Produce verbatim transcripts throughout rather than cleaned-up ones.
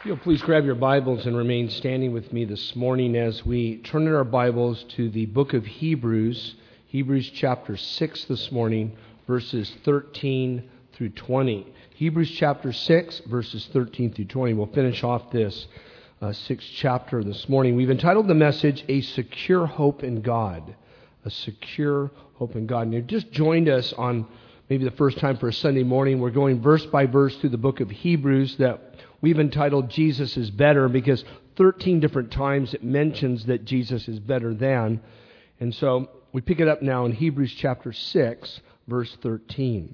You'll please grab your Bibles and remain standing with me this morning as we turn in our Bibles to the book of Hebrews, Hebrews chapter six this morning, verses thirteen through twenty. Hebrews chapter six, verses thirteen through twenty. We'll finish off this uh, sixth chapter this morning. We've entitled the message, A Secure Hope in God. A Secure Hope in God. And you've just joined us on maybe the first time for a Sunday morning. We're going verse by verse through the book of Hebrews that we've entitled Jesus is Better, because thirteen different times it mentions that Jesus is better than. And so we pick it up now in Hebrews chapter six, verse thirteen.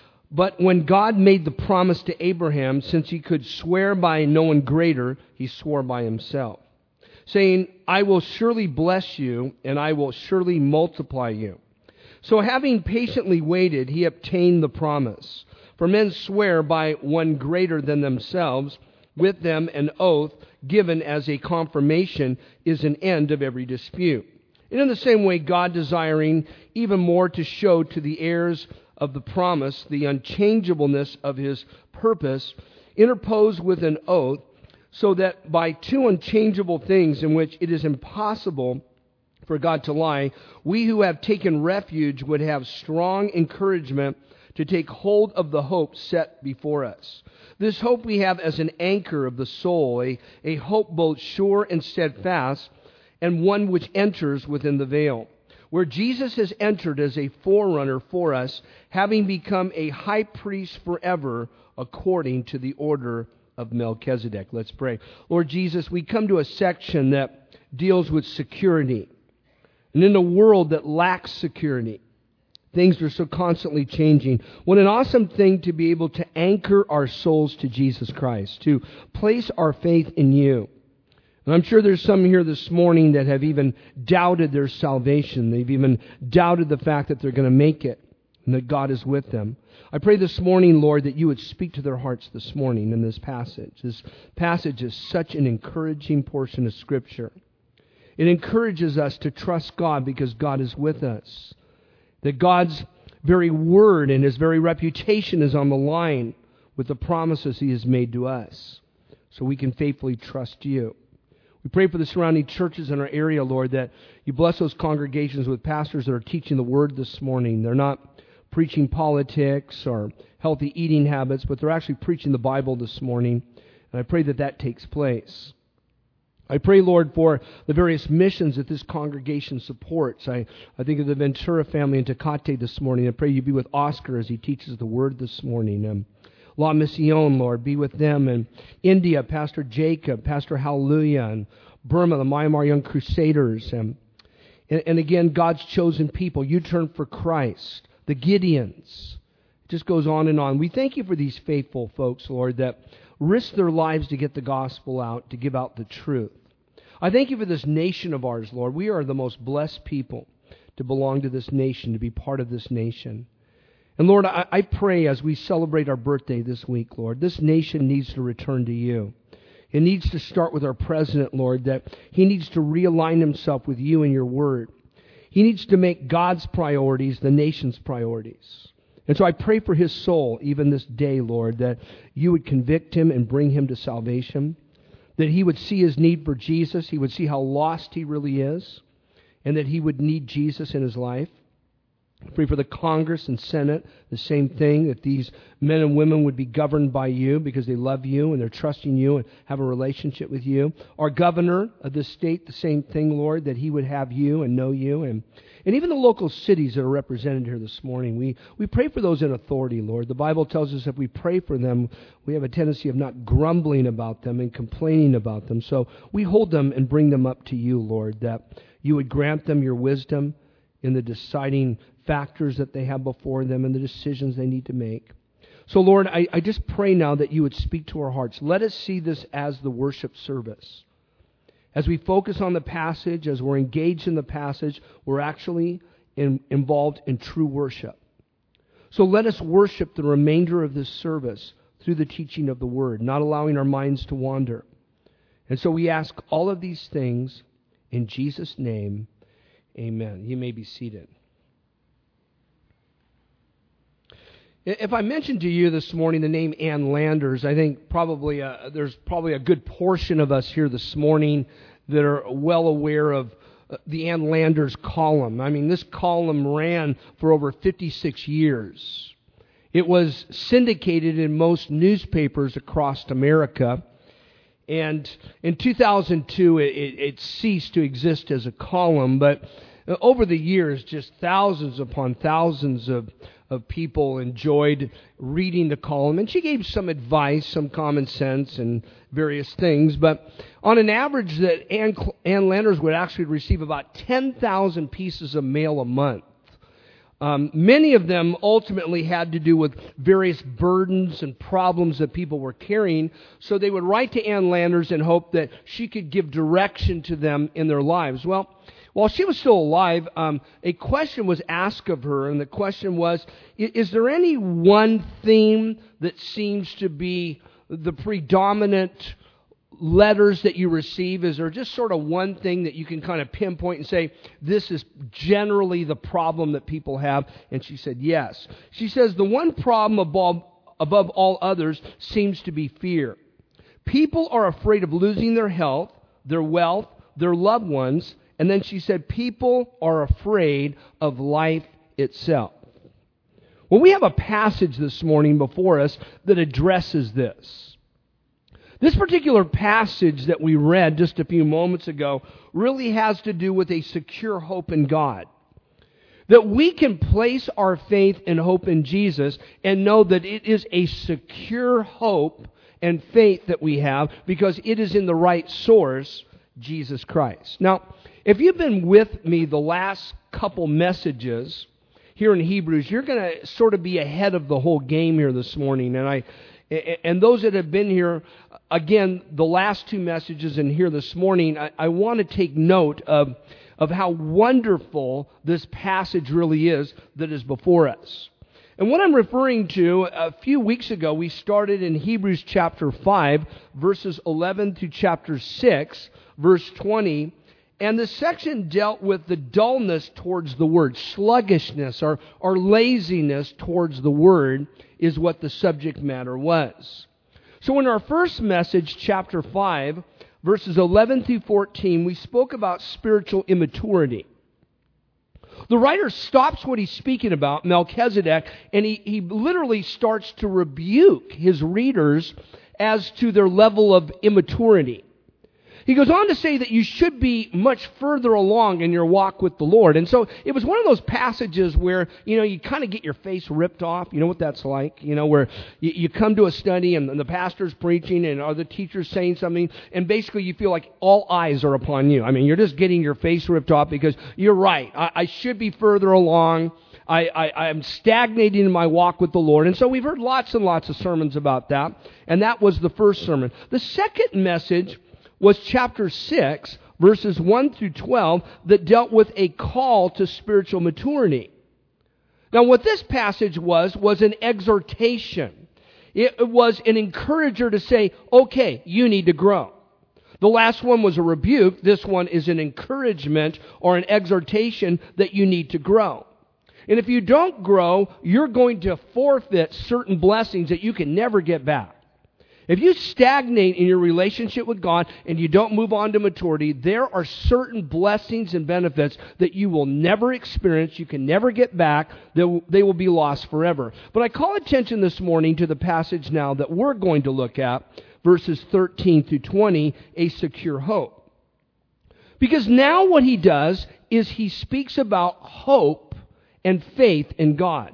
But when God made the promise to Abraham, since he could swear by no one greater, he swore by himself, saying, I will surely bless you, and I will surely multiply you. So having patiently waited, he obtained the promise. For men swear by one greater than themselves. With them an oath given as a confirmation is an end of every dispute. And in the same way, God, desiring even more to show to the heirs of the promise the unchangeableness of his purpose, interposed with an oath, so that by two unchangeable things in which it is impossible for God to lie, we who have taken refuge would have strong encouragement to take hold of the hope set before us. This hope we have as an anchor of the soul, a, a hope both sure and steadfast, and one which enters within the veil, where Jesus has entered as a forerunner for us, having become a high priest forever according to the order of Melchizedek. Let's pray. Lord Jesus, we come to a section that deals with security. And in a world that lacks security, things are so constantly changing. What an awesome thing to be able to anchor our souls to Jesus Christ, to place our faith in you. And I'm sure there's some here this morning that have even doubted their salvation. They've even doubted the fact that they're going to make it and that God is with them. I pray this morning, Lord, that you would speak to their hearts this morning in this passage. This passage is such an encouraging portion of Scripture. It encourages us to trust God because God is with us. That God's very word and his very reputation is on the line with the promises he has made to us, so we can faithfully trust you. We pray for the surrounding churches in our area, Lord, that you bless those congregations with pastors that are teaching the word this morning. They're not preaching politics or healthy eating habits, but they're actually preaching the Bible this morning, and I pray that that takes place. I pray, Lord, for the various missions that this congregation supports. I, I think of the Ventura family in Tecate this morning. I pray you be with Oscar as he teaches the word this morning. Um, La Mission, Lord, be with them. And India, Pastor Jacob, Pastor Hallelujah, and Burma, the Myanmar Young Crusaders. And, and, and again, God's chosen people. You turn for Christ. The Gideons. It just goes on and on. We thank you for these faithful folks, Lord, that risk their lives to get the gospel out, to give out the truth. I thank you for this nation of ours, Lord. We are the most blessed people to belong to this nation, to be part of this nation. And Lord, I, I pray as we celebrate our birthday this week, Lord, this nation needs to return to you. It needs to start with our president, Lord, that he needs to realign himself with you and your word. He needs to make God's priorities the nation's priorities. And so I pray for his soul, even this day, Lord, that you would convict him and bring him to salvation, that he would see his need for Jesus, he would see how lost he really is, and that he would need Jesus in his life. I pray for the Congress and Senate, the same thing, that these men and women would be governed by you because they love you and they're trusting you and have a relationship with you. Our governor of this state, the same thing, Lord, that he would have you and know you. And, and even the local cities that are represented here this morning, we, we pray for those in authority, Lord. The Bible tells us if we pray for them, we have a tendency of not grumbling about them and complaining about them. So we hold them and bring them up to you, Lord, that you would grant them your wisdom in the deciding factors that they have before them and the decisions they need to make. So, Lord, I, I just pray now that you would speak to our hearts. Let us see this as the worship service. As we focus on the passage, as we're engaged in the passage, we're actually in, involved in true worship. So let us worship the remainder of this service through the teaching of the Word, not allowing our minds to wander. And so we ask all of these things in Jesus' name. Amen. You may be seated. If I mentioned to you this morning the name Ann Landers, I think probably a, there's probably a good portion of us here this morning that are well aware of the Ann Landers column. I mean, this column ran for over fifty-six years. It was syndicated in most newspapers across America. And in two thousand two, it, it, it ceased to exist as a column, but over the years, just thousands upon thousands of of people enjoyed reading the column, and she gave some advice, some common sense, and various things. But on an average, that Ann, Ann Landers would actually receive about ten thousand pieces of mail a month. Um, many of them ultimately had to do with various burdens and problems that people were carrying, so they would write to Ann Landers in hope that she could give direction to them in their lives. Well, while she was still alive, um, a question was asked of her, and the question was, is there any one theme that seems to be the predominant letters that you receive? Is there just sort of one thing that you can kind of pinpoint and say, this is generally the problem that people have? And she said, yes. She says, the one problem above, above all others seems to be fear. People are afraid of losing their health, their wealth, their loved ones. And then she said, people are afraid of life itself. Well, we have a passage this morning before us that addresses this. This particular passage that we read just a few moments ago really has to do with a secure hope in God. That we can place our faith and hope in Jesus and know that it is a secure hope and faith that we have because it is in the right source, Jesus Christ. Now, if you've been with me the last couple messages here in Hebrews, you're going to sort of be ahead of the whole game here this morning. And I, and those that have been here, again, the last two messages and here this morning, I, I want to take note of, of how wonderful this passage really is that is before us. And what I'm referring to, a few weeks ago, we started in Hebrews chapter five, verses eleven through chapter six, verse twenty. And this section dealt with the dullness towards the Word. Sluggishness or, or laziness towards the Word is what the subject matter was. So in our first message, chapter five, verses eleven through fourteen, we spoke about spiritual immaturity. The writer stops what he's speaking about, Melchizedek, and he, he literally starts to rebuke his readers as to their level of immaturity. He goes on to say that you should be much further along in your walk with the Lord. And so it was one of those passages where, you know, you kind of get your face ripped off. You know what that's like? You know, where you, you come to a study and the pastor's preaching and or the teacher's saying something, and basically you feel like all eyes are upon you. I mean, you're just getting your face ripped off because you're right. I, I should be further along. I, I, I'm stagnating in my walk with the Lord. And so we've heard lots and lots of sermons about that. And that was the first sermon. The second message was chapter six, verses one through twelve, that dealt with a call to spiritual maturity. Now, what this passage was, was an exhortation. It was an encourager to say, okay, you need to grow. The last one was a rebuke. This one is an encouragement or an exhortation that you need to grow. And if you don't grow, you're going to forfeit certain blessings that you can never get back. If you stagnate in your relationship with God and you don't move on to maturity, there are certain blessings and benefits that you will never experience, you can never get back, they will be lost forever. But I call attention this morning to the passage now that we're going to look at, verses thirteen through twenty, a secure hope. Because now what he does is he speaks about hope and faith in God.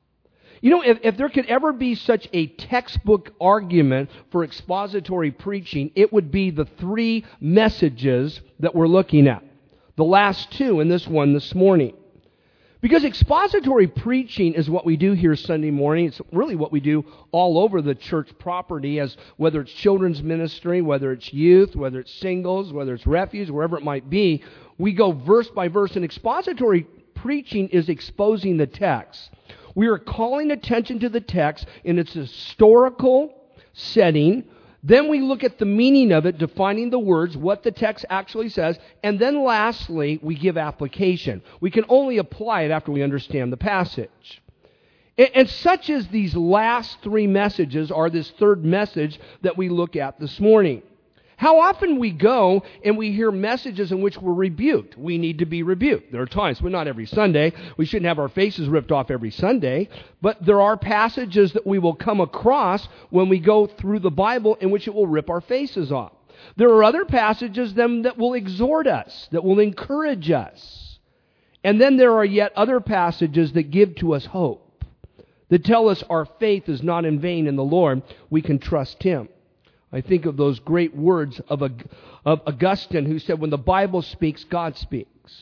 You know, if, if there could ever be such a textbook argument for expository preaching, it would be the three messages that we're looking at. The last two in this one this morning. Because expository preaching is what we do here Sunday morning. It's really what we do all over the church property, as whether it's children's ministry, whether it's youth, whether it's singles, whether it's refuge, wherever it might be. We go verse by verse, and expository preaching is exposing the text. We are calling attention to the text in its historical setting. Then we look at the meaning of it, defining the words, what the text actually says. And then lastly, we give application. We can only apply it after we understand the passage. And, and such as these last three messages are this third message that we look at this morning. How often we go and we hear messages in which we're rebuked. We need to be rebuked. There are times, but not every Sunday. We shouldn't have our faces ripped off every Sunday. But there are passages that we will come across when we go through the Bible in which it will rip our faces off. There are other passages then that will exhort us, that will encourage us. And then there are yet other passages that give to us hope, that tell us our faith is not in vain in the Lord. We can trust Him. I think of those great words of, of Augustine, who said, when the Bible speaks, God speaks.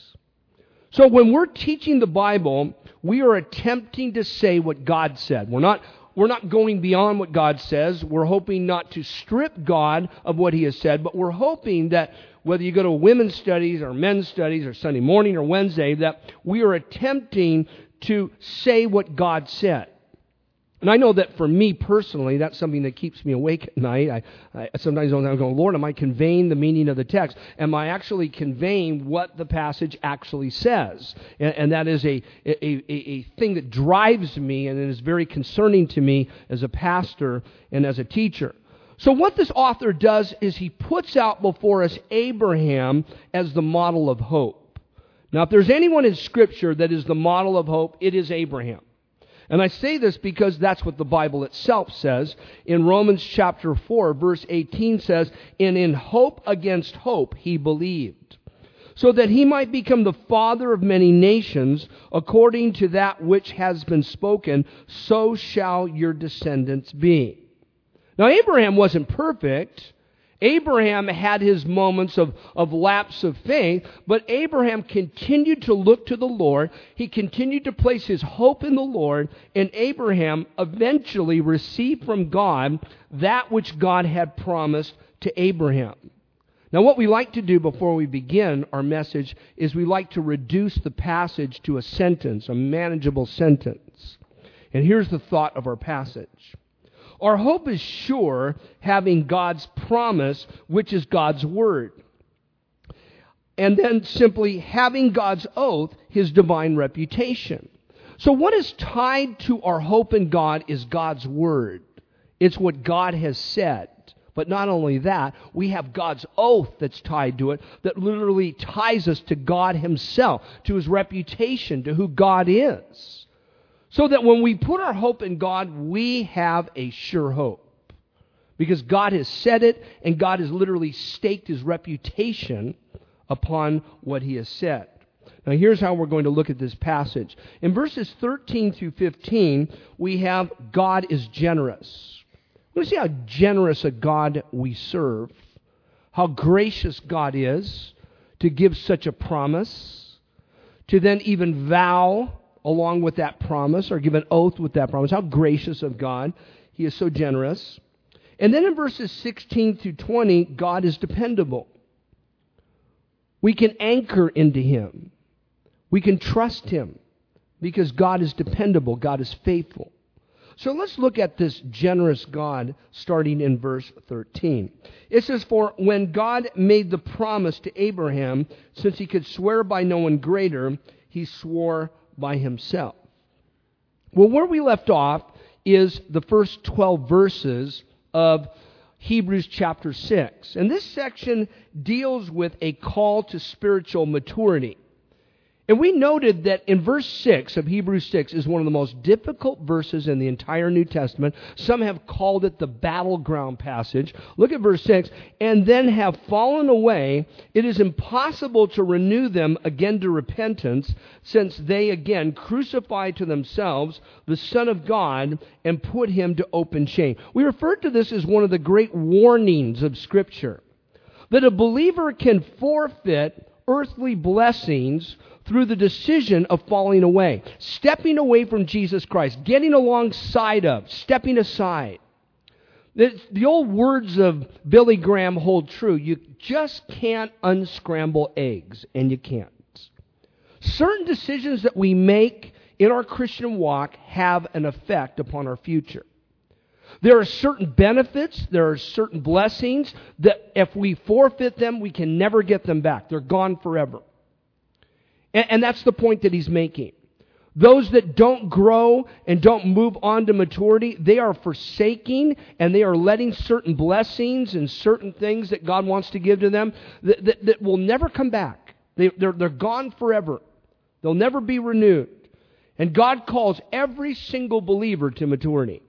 So when we're teaching the Bible, we are attempting to say what God said. We're not, we're not going beyond what God says. We're hoping not to strip God of what He has said, but we're hoping that whether you go to women's studies or men's studies or Sunday morning or Wednesday, that we are attempting to say what God said. And I know that for me personally, that's something that keeps me awake at night. I, I sometimes I'm going, Lord, am I conveying the meaning of the text? Am I actually conveying what the passage actually says? And, and that is a, a, a, a thing that drives me, and it is very concerning to me as a pastor and as a teacher. So what this author does is he puts out before us Abraham as the model of hope. Now, if there's anyone in Scripture that is the model of hope, it is Abraham. And I say this because that's what the Bible itself says. In Romans chapter four, verse eighteen says, and in hope against hope he believed, so that he might become the father of many nations, according to that which has been spoken, so shall your descendants be. Now, Abraham wasn't perfect. Abraham had his moments of, of lapse of faith, but Abraham continued to look to the Lord. He continued to place his hope in the Lord, and Abraham eventually received from God that which God had promised to Abraham. Now, what we like to do before we begin our message is we like to reduce the passage to a sentence, a manageable sentence. And here's the thought of our passage. Our hope is sure, having God's promise, which is God's word. And then simply having God's oath, His divine reputation. So what is tied to our hope in God is God's word. It's what God has said. But not only that, we have God's oath that's tied to it, that literally ties us to God Himself, to His reputation, to who God is. So that when we put our hope in God, we have a sure hope. Because God has said it, and God has literally staked His reputation upon what He has said. Now here's how we're going to look at this passage. In verses thirteen through fifteen, we have God is generous. We're going to see how generous a God we serve, how gracious God is to give such a promise, to then even vow along with that promise, or give an oath with that promise. How gracious of God. He is so generous. And then in verses sixteen through twenty, God is dependable. We can anchor into Him. We can trust Him because God is dependable. God is faithful. So let's look at this generous God starting in verse thirteen. It says, for when God made the promise to Abraham, since He could swear by no one greater, He swore by Himself. Well, where we left off is the first twelve verses of Hebrews chapter six. And this section deals with a call to spiritual maturity. And we noted that in verse six of Hebrews six is one of the most difficult verses in the entire New Testament. Some have called it the battleground passage. Look at verse six. And then have fallen away, it is impossible to renew them again to repentance, since they again crucify to themselves the Son of God and put Him to open shame. We refer to this as one of the great warnings of Scripture, that a believer can forfeit earthly blessings through the decision of falling away, stepping away from Jesus Christ, getting alongside of, stepping aside. The, the old words of Billy Graham hold true. You just can't unscramble eggs, and you can't. Certain decisions that we make in our Christian walk have an effect upon our future. There are certain benefits, there are certain blessings that if we forfeit them, we can never get them back. They're gone forever. And, and that's the point that he's making. Those that don't grow and don't move on to maturity, they are forsaking and they are letting certain blessings and certain things that God wants to give to them that, that, that will never come back. They, they're, they're gone forever. They'll never be renewed. And God calls every single believer to maturity.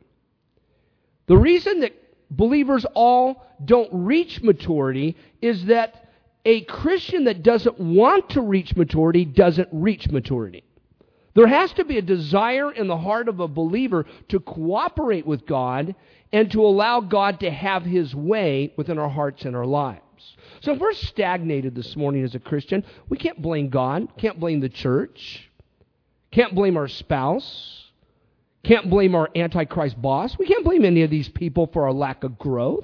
The reason that believers all don't reach maturity is that a Christian that doesn't want to reach maturity doesn't reach maturity. There has to be a desire in the heart of a believer to cooperate with God and to allow God to have His way within our hearts and our lives. So if we're stagnated this morning as a Christian, we can't blame God, can't blame the church, can't blame our spouse, can't blame our Antichrist boss. We can't blame any of these people for our lack of growth.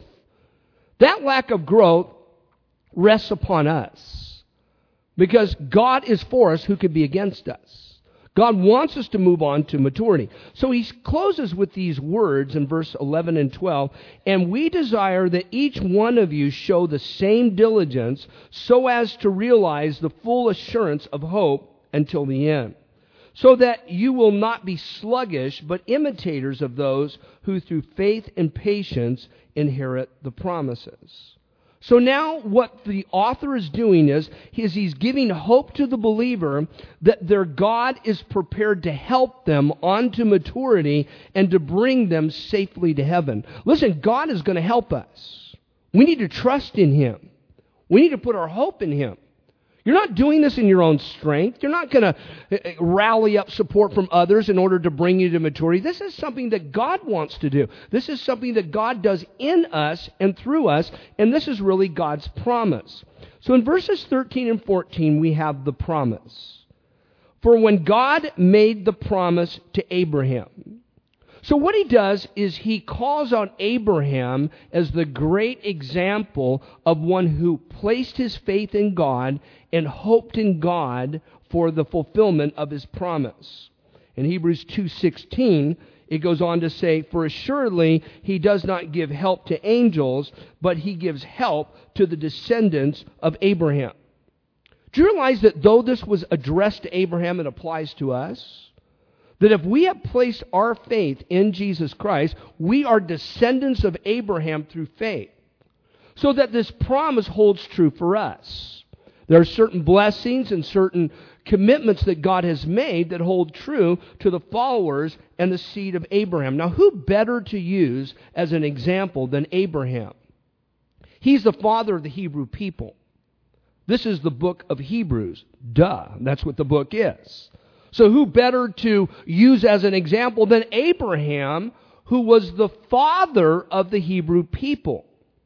That lack of growth rests upon us because God is for us, who could be against us? God wants us to move on to maturity. So he closes with these words in verse eleven and twelve, and we desire that each one of you show the same diligence so as to realize the full assurance of hope until the end, so that you will not be sluggish, but imitators of those who through faith and patience inherit the promises. So now what the author is doing is, is he's giving hope to the believer that their God is prepared to help them onto maturity and to bring them safely to heaven. Listen, God is going to help us. We need to trust in Him. We need to put our hope in Him. You're not doing this in your own strength. You're not going to rally up support from others in order to bring you to maturity. This is something that God wants to do. This is something that God does in us and through us, and this is really God's promise. So in verses thirteen and fourteen, we have the promise. For when God made the promise to Abraham, so what he does is he calls out Abraham as the great example of one who placed his faith in God and hoped in God for the fulfillment of His promise. In Hebrews two sixteen, it goes on to say, for assuredly He does not give help to angels, but He gives help to the descendants of Abraham. Do you realize that though this was addressed to Abraham, it applies to us? That if we have placed our faith in Jesus Christ, we are descendants of Abraham through faith. So that this promise holds true for us. There are certain blessings and certain commitments that God has made that hold true to the followers and the seed of Abraham. Now, who better to use as an example than Abraham? He's the father of the Hebrew people. This is the book of Hebrews. Duh, that's what the book is. So who better to use as an example than Abraham, who was the father of the Hebrew people?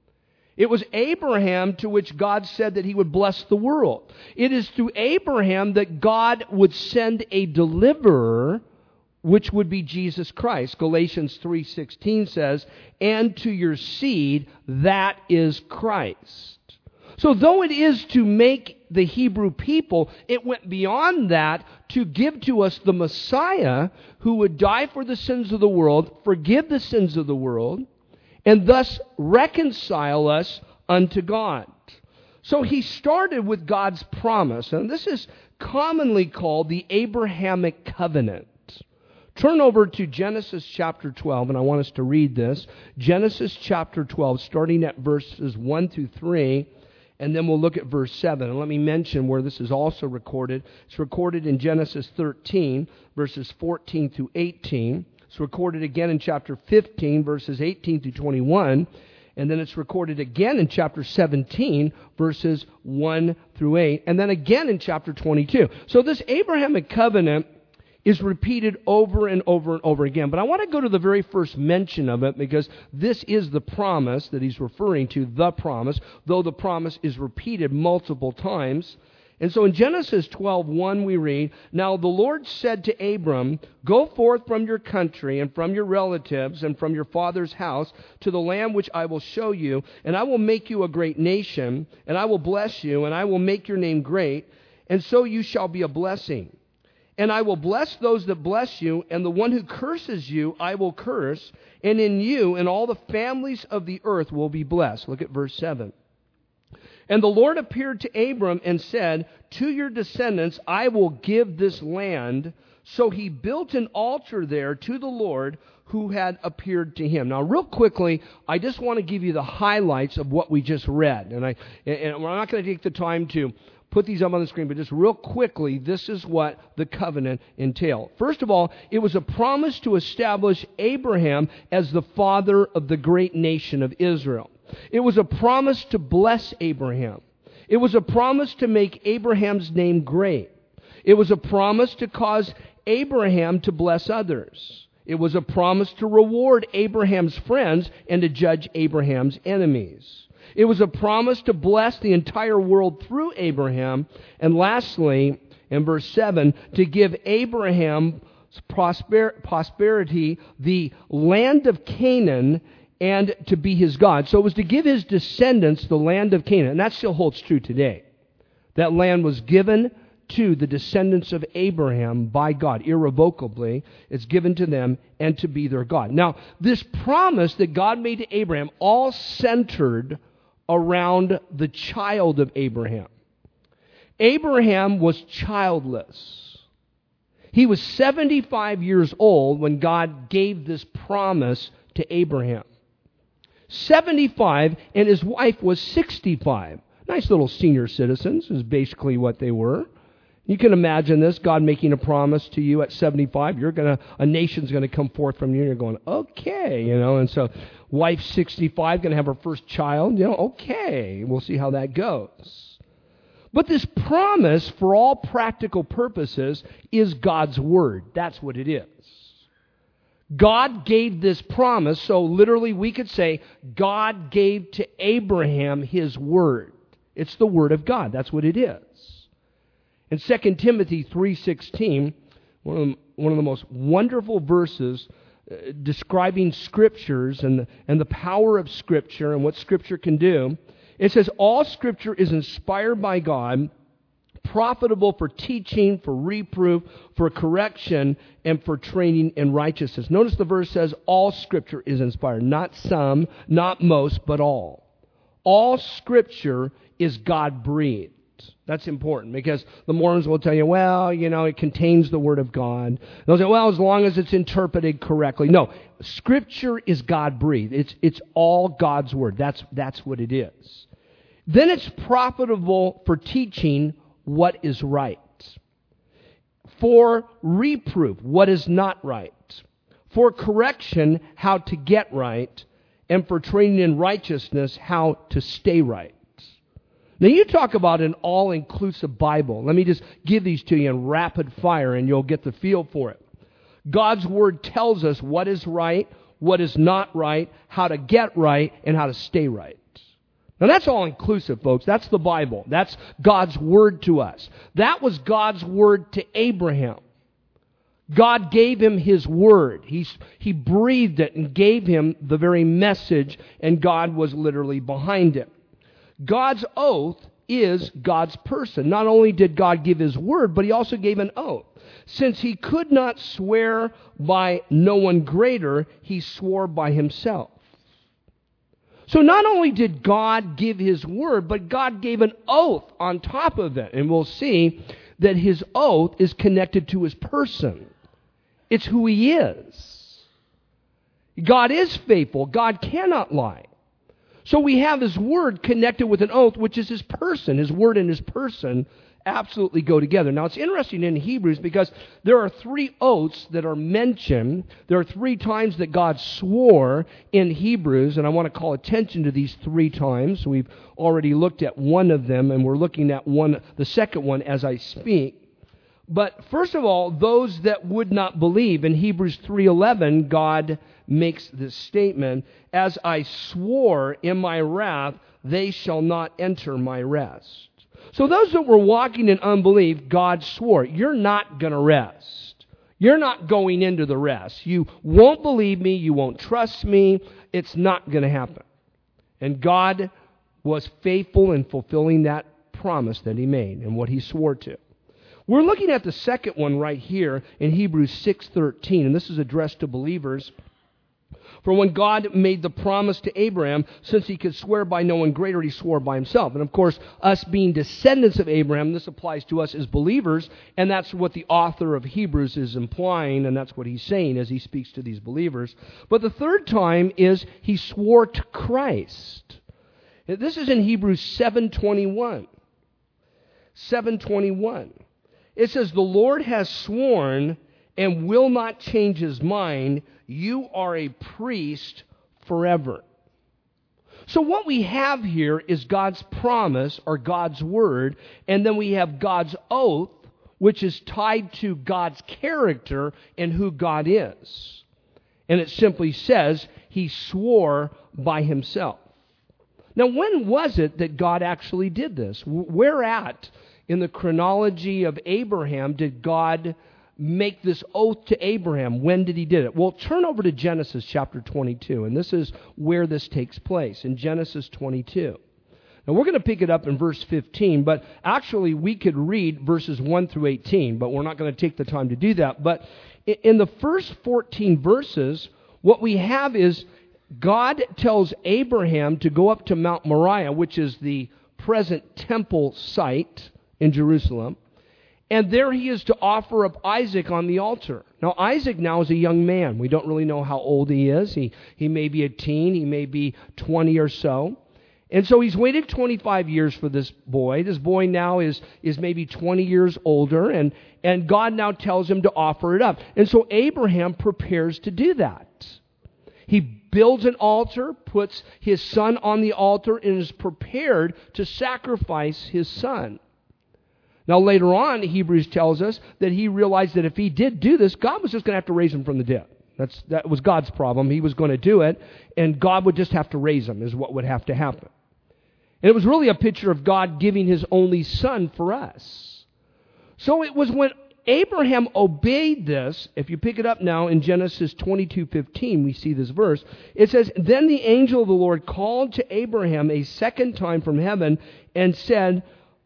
It was Abraham to which God said that He would bless the world. It is through Abraham that God would send a deliverer, which would be Jesus Christ. Galatians three sixteen says, and to your seed, that is Christ. So though it is to make the Hebrew people, it went beyond that to give to us the Messiah who would die for the sins of the world, forgive the sins of the world, and thus reconcile us unto God. So he started with God's promise, and this is commonly called the Abrahamic covenant. Turn over to Genesis chapter twelve, and I want us to read this. Genesis chapter twelve, starting at verses one through three, and then we'll look at verse seven. And let me mention where this is also recorded. It's recorded in Genesis thirteen, verses fourteen through eighteen. It's recorded again in chapter fifteen, verses eighteen through twenty-one. And then it's recorded again in chapter seventeen, verses one through eight. And then again in chapter twenty-two. So this Abrahamic covenant is repeated over and over and over again. But I want to go to the very first mention of it because this is the promise that he's referring to, the promise, though the promise is repeated multiple times. And so in Genesis twelve one we read, now the Lord said to Abram, go forth from your country and from your relatives and from your father's house to the land which I will show you, and I will make you a great nation, and I will bless you, and I will make your name great, and so you shall be a blessing. And I will bless those that bless you, and the one who curses you I will curse, and in you and all the families of the earth will be blessed. Look at verse seven. And the Lord appeared to Abram and said, to your descendants I will give this land, So he built an altar there to the Lord who had appeared to him. Now, real quickly, I just want to give you the highlights of what we just read. And, I, and I'm not going to take the time to put these up on the screen, but just real quickly, this is what the covenant entailed. First of all, it was a promise to establish Abraham as the father of the great nation of Israel. It was a promise to bless Abraham. It was a promise to make Abraham's name great. It was a promise to cause Abraham to bless others. It was a promise to reward Abraham's friends and to judge Abraham's enemies. It was a promise to bless the entire world through Abraham. And lastly, in verse seven, to give Abraham's prosper- prosperity the land of Canaan and to be his God. So it was to give his descendants the land of Canaan. And that still holds true today. That land was given to the descendants of Abraham by God, irrevocably. It's given to them and to be their God. Now, this promise that God made to Abraham all centered around the child of Abraham. Abraham was childless. He was seventy-five years old when God gave this promise to Abraham. seventy-five, and his wife was sixty-five. Nice little senior citizens is basically what they were. You can imagine this, God making a promise to you at seventy-five. You're gonna, a nation's going to come forth from you, and you're going, okay, you know. And so, wife sixty-five, going to have her first child. You know, okay, we'll see how that goes. But this promise, for all practical purposes, is God's word. That's what it is. God gave this promise, so literally we could say God gave to Abraham his word. It's the word of God. That's what it is. In Second Timothy three sixteen, one of the, one of the most wonderful verses uh, describing Scriptures and the, and the power of Scripture and what Scripture can do, it says, all Scripture is inspired by God, profitable for teaching, for reproof, for correction, and for training in righteousness. Notice the verse says all Scripture is inspired. Not some, not most, but all. All Scripture is God-breathed. That's important because the Mormons will tell you, well, you know, it contains the Word of God. They'll say, well, as long as it's interpreted correctly. No, Scripture is God-breathed. It's, it's all God's Word. That's, that's what it is. Then it's profitable for teaching what is right, for reproof, what is not right, for correction, how to get right, and for training in righteousness, how to stay right. Now you talk about an all-inclusive Bible. Let me just give these to you in rapid fire and you'll get the feel for it. God's Word tells us what is right, what is not right, how to get right, and how to stay right. Now that's all-inclusive, folks. That's the Bible. That's God's Word to us. That was God's Word to Abraham. God gave him His Word. He, he breathed it and gave him the very message, and God was literally behind it. God's oath is God's person. Not only did God give His Word, but He also gave an oath. Since He could not swear by no one greater, He swore by Himself. So not only did God give His Word, but God gave an oath on top of it. And we'll see that His oath is connected to His person. It's who He is. God is faithful. God cannot lie. So we have His Word connected with an oath, which is His person. His Word and His person absolutely go together. Now, it's interesting in Hebrews because there are three oaths that are mentioned. There are three times that God swore in Hebrews, and I want to call attention to these three times. We've already looked at one of them, and we're looking at one, the second one as I speak. But first of all, those that would not believe, in Hebrews three eleven, God makes this statement, as I swore in my wrath, they shall not enter my rest. So those that were walking in unbelief, God swore, you're not going to rest. You're not going into the rest. You won't believe me. You won't trust me. It's not going to happen. And God was faithful in fulfilling that promise that He made and what He swore to. We're looking at the second one right here in Hebrews six thirteen, and this is addressed to believers. For when God made the promise to Abraham, since he could swear by no one greater, he swore by himself. And of course, us being descendants of Abraham, this applies to us as believers, and that's what the author of Hebrews is implying, and that's what he's saying as he speaks to these believers. But the third time is he swore to Christ. This is in Hebrews seven twenty-one. seven twenty-one. It says, the Lord has sworn and will not change his mind. You are a priest forever. So what we have here is God's promise or God's word, and then we have God's oath, which is tied to God's character and who God is. And it simply says he swore by himself. Now, when was it that God actually did this? Where at in the chronology of Abraham did God make this oath to Abraham? When did he do it? Well, turn over to Genesis chapter twenty-two, and this is where this takes place, in Genesis twenty-two. Now, we're going to pick it up in verse fifteen, but actually we could read verses one through eighteen, but we're not going to take the time to do that. But in the first fourteen verses, what we have is God tells Abraham to go up to Mount Moriah, which is the present temple site in Jerusalem. And there he is to offer up Isaac on the altar. Now, Isaac now is a young man. We don't really know how old he is. He, he may be a teen. He may be twenty or so. And so he's waited twenty-five years for this boy. This boy now is, is maybe twenty years older. And, and God now tells him to offer it up. And so Abraham prepares to do that. He builds an altar, puts his son on the altar, and is prepared to sacrifice his son. Now, later on, Hebrews tells us that he realized that if he did do this, God was just going to have to raise him from the dead. That's, that was God's problem. He was going to do it, and God would just have to raise him, is what would have to happen. And it was really a picture of God giving his only son for us. So it was when Abraham obeyed this. If you pick it up now in Genesis twenty-two fifteen, we see this verse. It says, then the angel of the Lord called to Abraham a second time from heaven and said,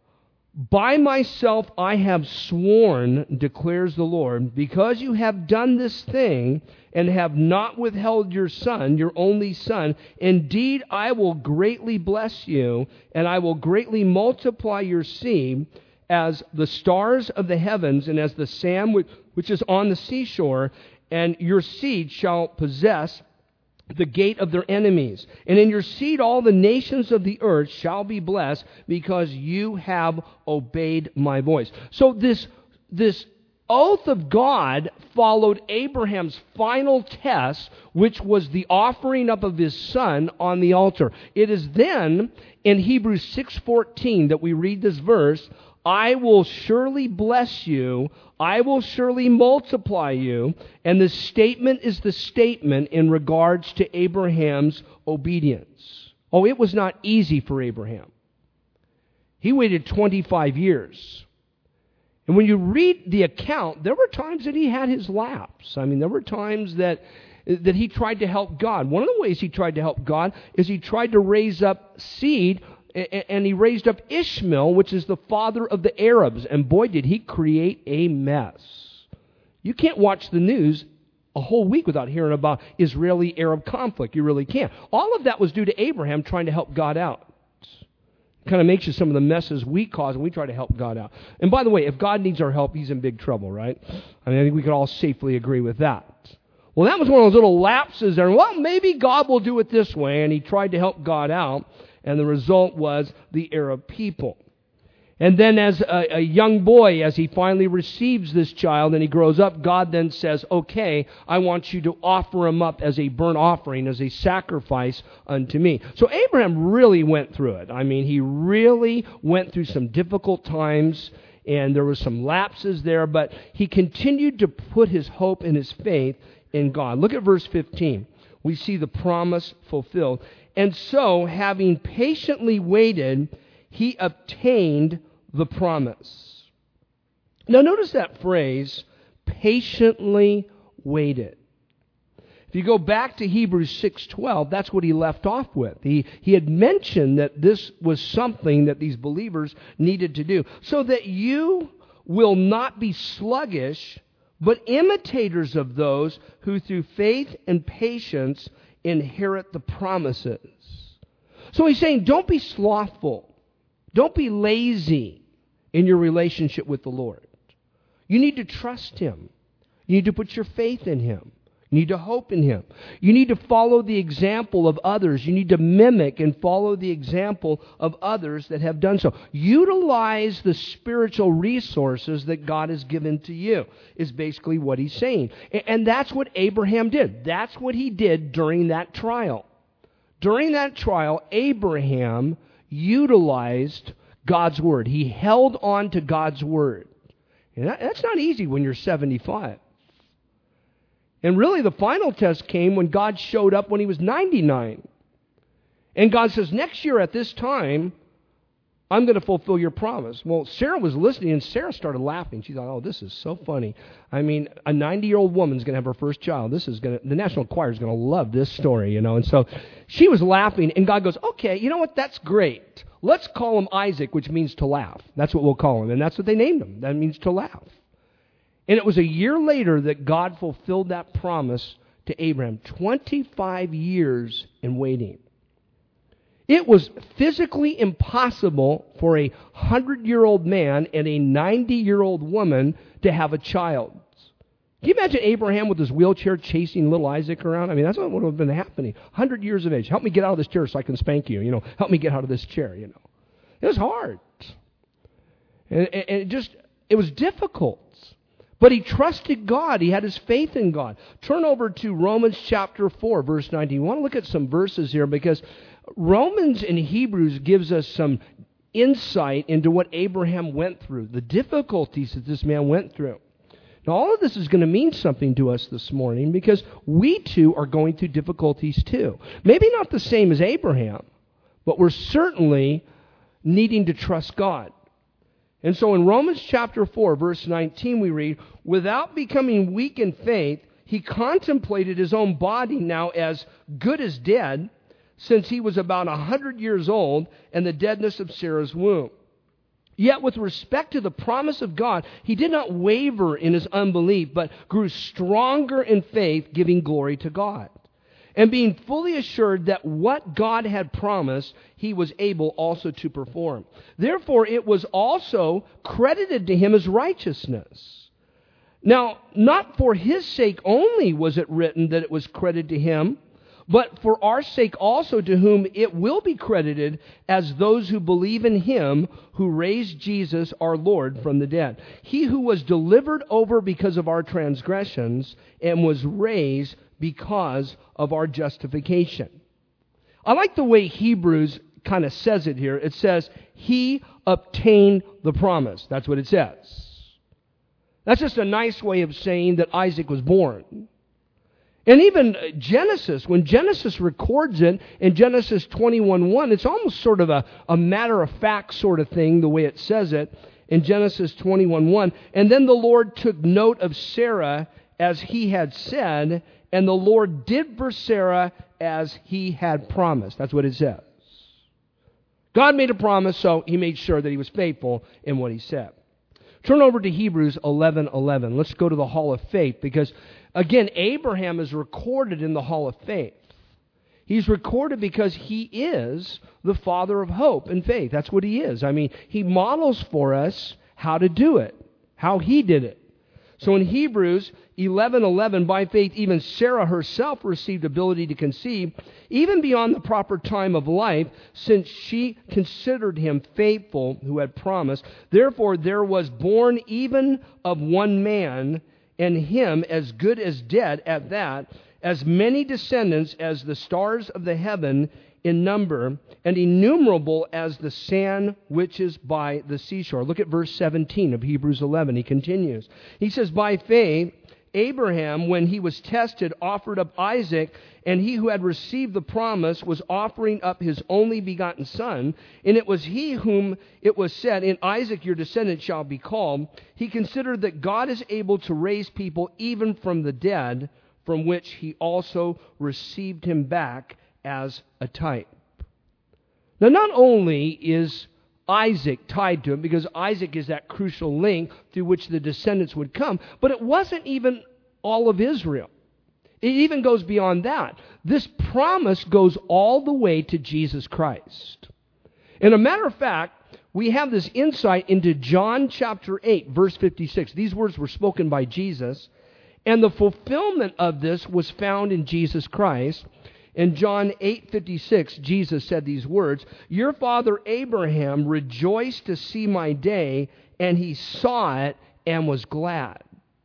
by myself I have sworn, declares the Lord, because you have done this thing and have not withheld your son, your only son, indeed I will greatly bless you, and I will greatly multiply your seed as the stars of the heavens and as the sand which is on the seashore, and your seed shall possess the gate of their enemies. And in your seed all the nations of the earth shall be blessed, because you have obeyed my voice. So this, this oath of God followed Abraham's final test, which was the offering up of his son on the altar. It is then in Hebrews six fourteen that we read this verse, I will surely bless you, I will surely multiply you. And the statement is the statement in regards to Abraham's obedience. Oh, it was not easy for Abraham. He waited twenty-five years. And when you read the account, there were times that he had his lapse. I mean, there were times that, that he tried to help God. One of the ways he tried to help God is he tried to raise up seed, and he raised up Ishmael, which is the father of the Arabs. And boy, did he create a mess. You can't watch the news a whole week without hearing about Israeli-Arab conflict. You really can't. All of that was due to Abraham trying to help God out. It kind of makes you some of the messes we cause when we try to help God out. And by the way, if God needs our help, he's in big trouble, right? I mean, I think we could all safely agree with that. Well, that was one of those little lapses there. Well, maybe God will do it this way. And he tried to help God out. And the result was the Arab people. And then as a, a young boy, as he finally receives this child and he grows up, God then says, okay, I want you to offer him up as a burnt offering, as a sacrifice unto me. So Abraham really went through it. I mean, he really went through some difficult times, and there were some lapses there, but he continued to put his hope and his faith in God. Look at verse fifteen. We see the promise fulfilled. And so, having patiently waited, he obtained the promise. Now notice that phrase, patiently waited. If you go back to Hebrews six twelve, that's what he left off with. He, he had mentioned that this was something that these believers needed to do, so that you will not be sluggish, but imitators of those who through faith and patience inherit the promises. So he's saying, don't be slothful. Don't be lazy in your relationship with the Lord. You need to trust Him. You need to put your faith in Him. You need to hope in Him. You need to follow the example of others. You need to mimic and follow the example of others that have done so. Utilize the spiritual resources that God has given to you, is basically what he's saying. And that's what Abraham did. That's what he did during that trial. During that trial, Abraham utilized God's Word. He held on to God's Word. And that, that's not easy when you're seventy-five. And really the final test came when God showed up when he was ninety-nine. And God says, next year at this time, I'm going to fulfill your promise. Well, Sarah was listening, and Sarah started laughing. She thought, oh, this is so funny. I mean, a ninety-year-old woman's going to have her first child. This is going to, the National Choir is going to love this story, you know. And so she was laughing, and God goes, okay, you know what? That's great. Let's call him Isaac, which means to laugh. That's what we'll call him. And that's what they named him. That means to laugh. And it was a year later that God fulfilled that promise to Abraham. twenty-five years in waiting. It was physically impossible for a hundred-year-old man and a ninety-year-old woman to have a child. Can you imagine Abraham with his wheelchair chasing little Isaac around? I mean, that's what would have been happening. one hundred years of age. Help me get out of this chair so I can spank you. You know, help me get out of this chair, you know. It was hard. And, and it just, it was difficult. But he trusted God. He had his faith in God. Turn over to Romans chapter four, verse nineteen. We want to look at some verses here because Romans and Hebrews gives us some insight into what Abraham went through, the difficulties that this man went through. Now, all of this is going to mean something to us this morning because we too are going through difficulties too. Maybe not the same as Abraham, but we're certainly needing to trust God. And so in Romans chapter four, verse nineteen, we read, without becoming weak in faith, he contemplated his own body now as good as dead, since he was about a hundred years old, and the deadness of Sarah's womb. Yet with respect to the promise of God, he did not waver in his unbelief, but grew stronger in faith, giving glory to God. And being fully assured that what God had promised, he was able also to perform. Therefore, it was also credited to him as righteousness. Now, not for his sake only was it written that it was credited to him, but for our sake also, to whom it will be credited as those who believe in him who raised Jesus our Lord from the dead. He who was delivered over because of our transgressions and was raised because of our justification. I like the way Hebrews kind of says it here. It says, he obtained the promise. That's what it says. That's just a nice way of saying that Isaac was born. And even Genesis, when Genesis records it in Genesis twenty-one one, it's almost sort of a, a matter-of-fact sort of thing, the way it says it in Genesis twenty-one one. And then the Lord took note of Sarah as he had said, and the Lord did for Sarah as he had promised. That's what it says. God made a promise, so he made sure that he was faithful in what he said. Turn over to Hebrews eleven eleven. Let's go to the Hall of Faith because, again, Abraham is recorded in the Hall of Faith. He's recorded because he is the father of hope and faith. That's what he is. I mean, he models for us how to do it, how he did it. So in Hebrews eleven eleven, by faith even Sarah herself received ability to conceive, even beyond the proper time of life, since she considered him faithful who had promised. Therefore there was born even of one man, and him as good as dead at that, as many descendants as the stars of the heaven in number, and innumerable as the sand which is by the seashore. Look at verse seventeen of Hebrews eleven. He continues. He says, by faith, Abraham, when he was tested, offered up Isaac, and he who had received the promise was offering up his only begotten son. And it was he whom it was said, in Isaac your descendant shall be called. He considered that God is able to raise people even from the dead, from which he also received him back as a type. Now, not only is Isaac tied to him, because Isaac is that crucial link through which the descendants would come. But it wasn't even all of Israel. It even goes beyond that. This promise goes all the way to Jesus Christ. And a matter of fact, we have this insight into John chapter eight, verse fifty-six. These words were spoken by Jesus, and the fulfillment of this was found in Jesus Christ. In John eight fifty-six, Jesus said these words, "Your father Abraham rejoiced to see my day, and he saw it and was glad."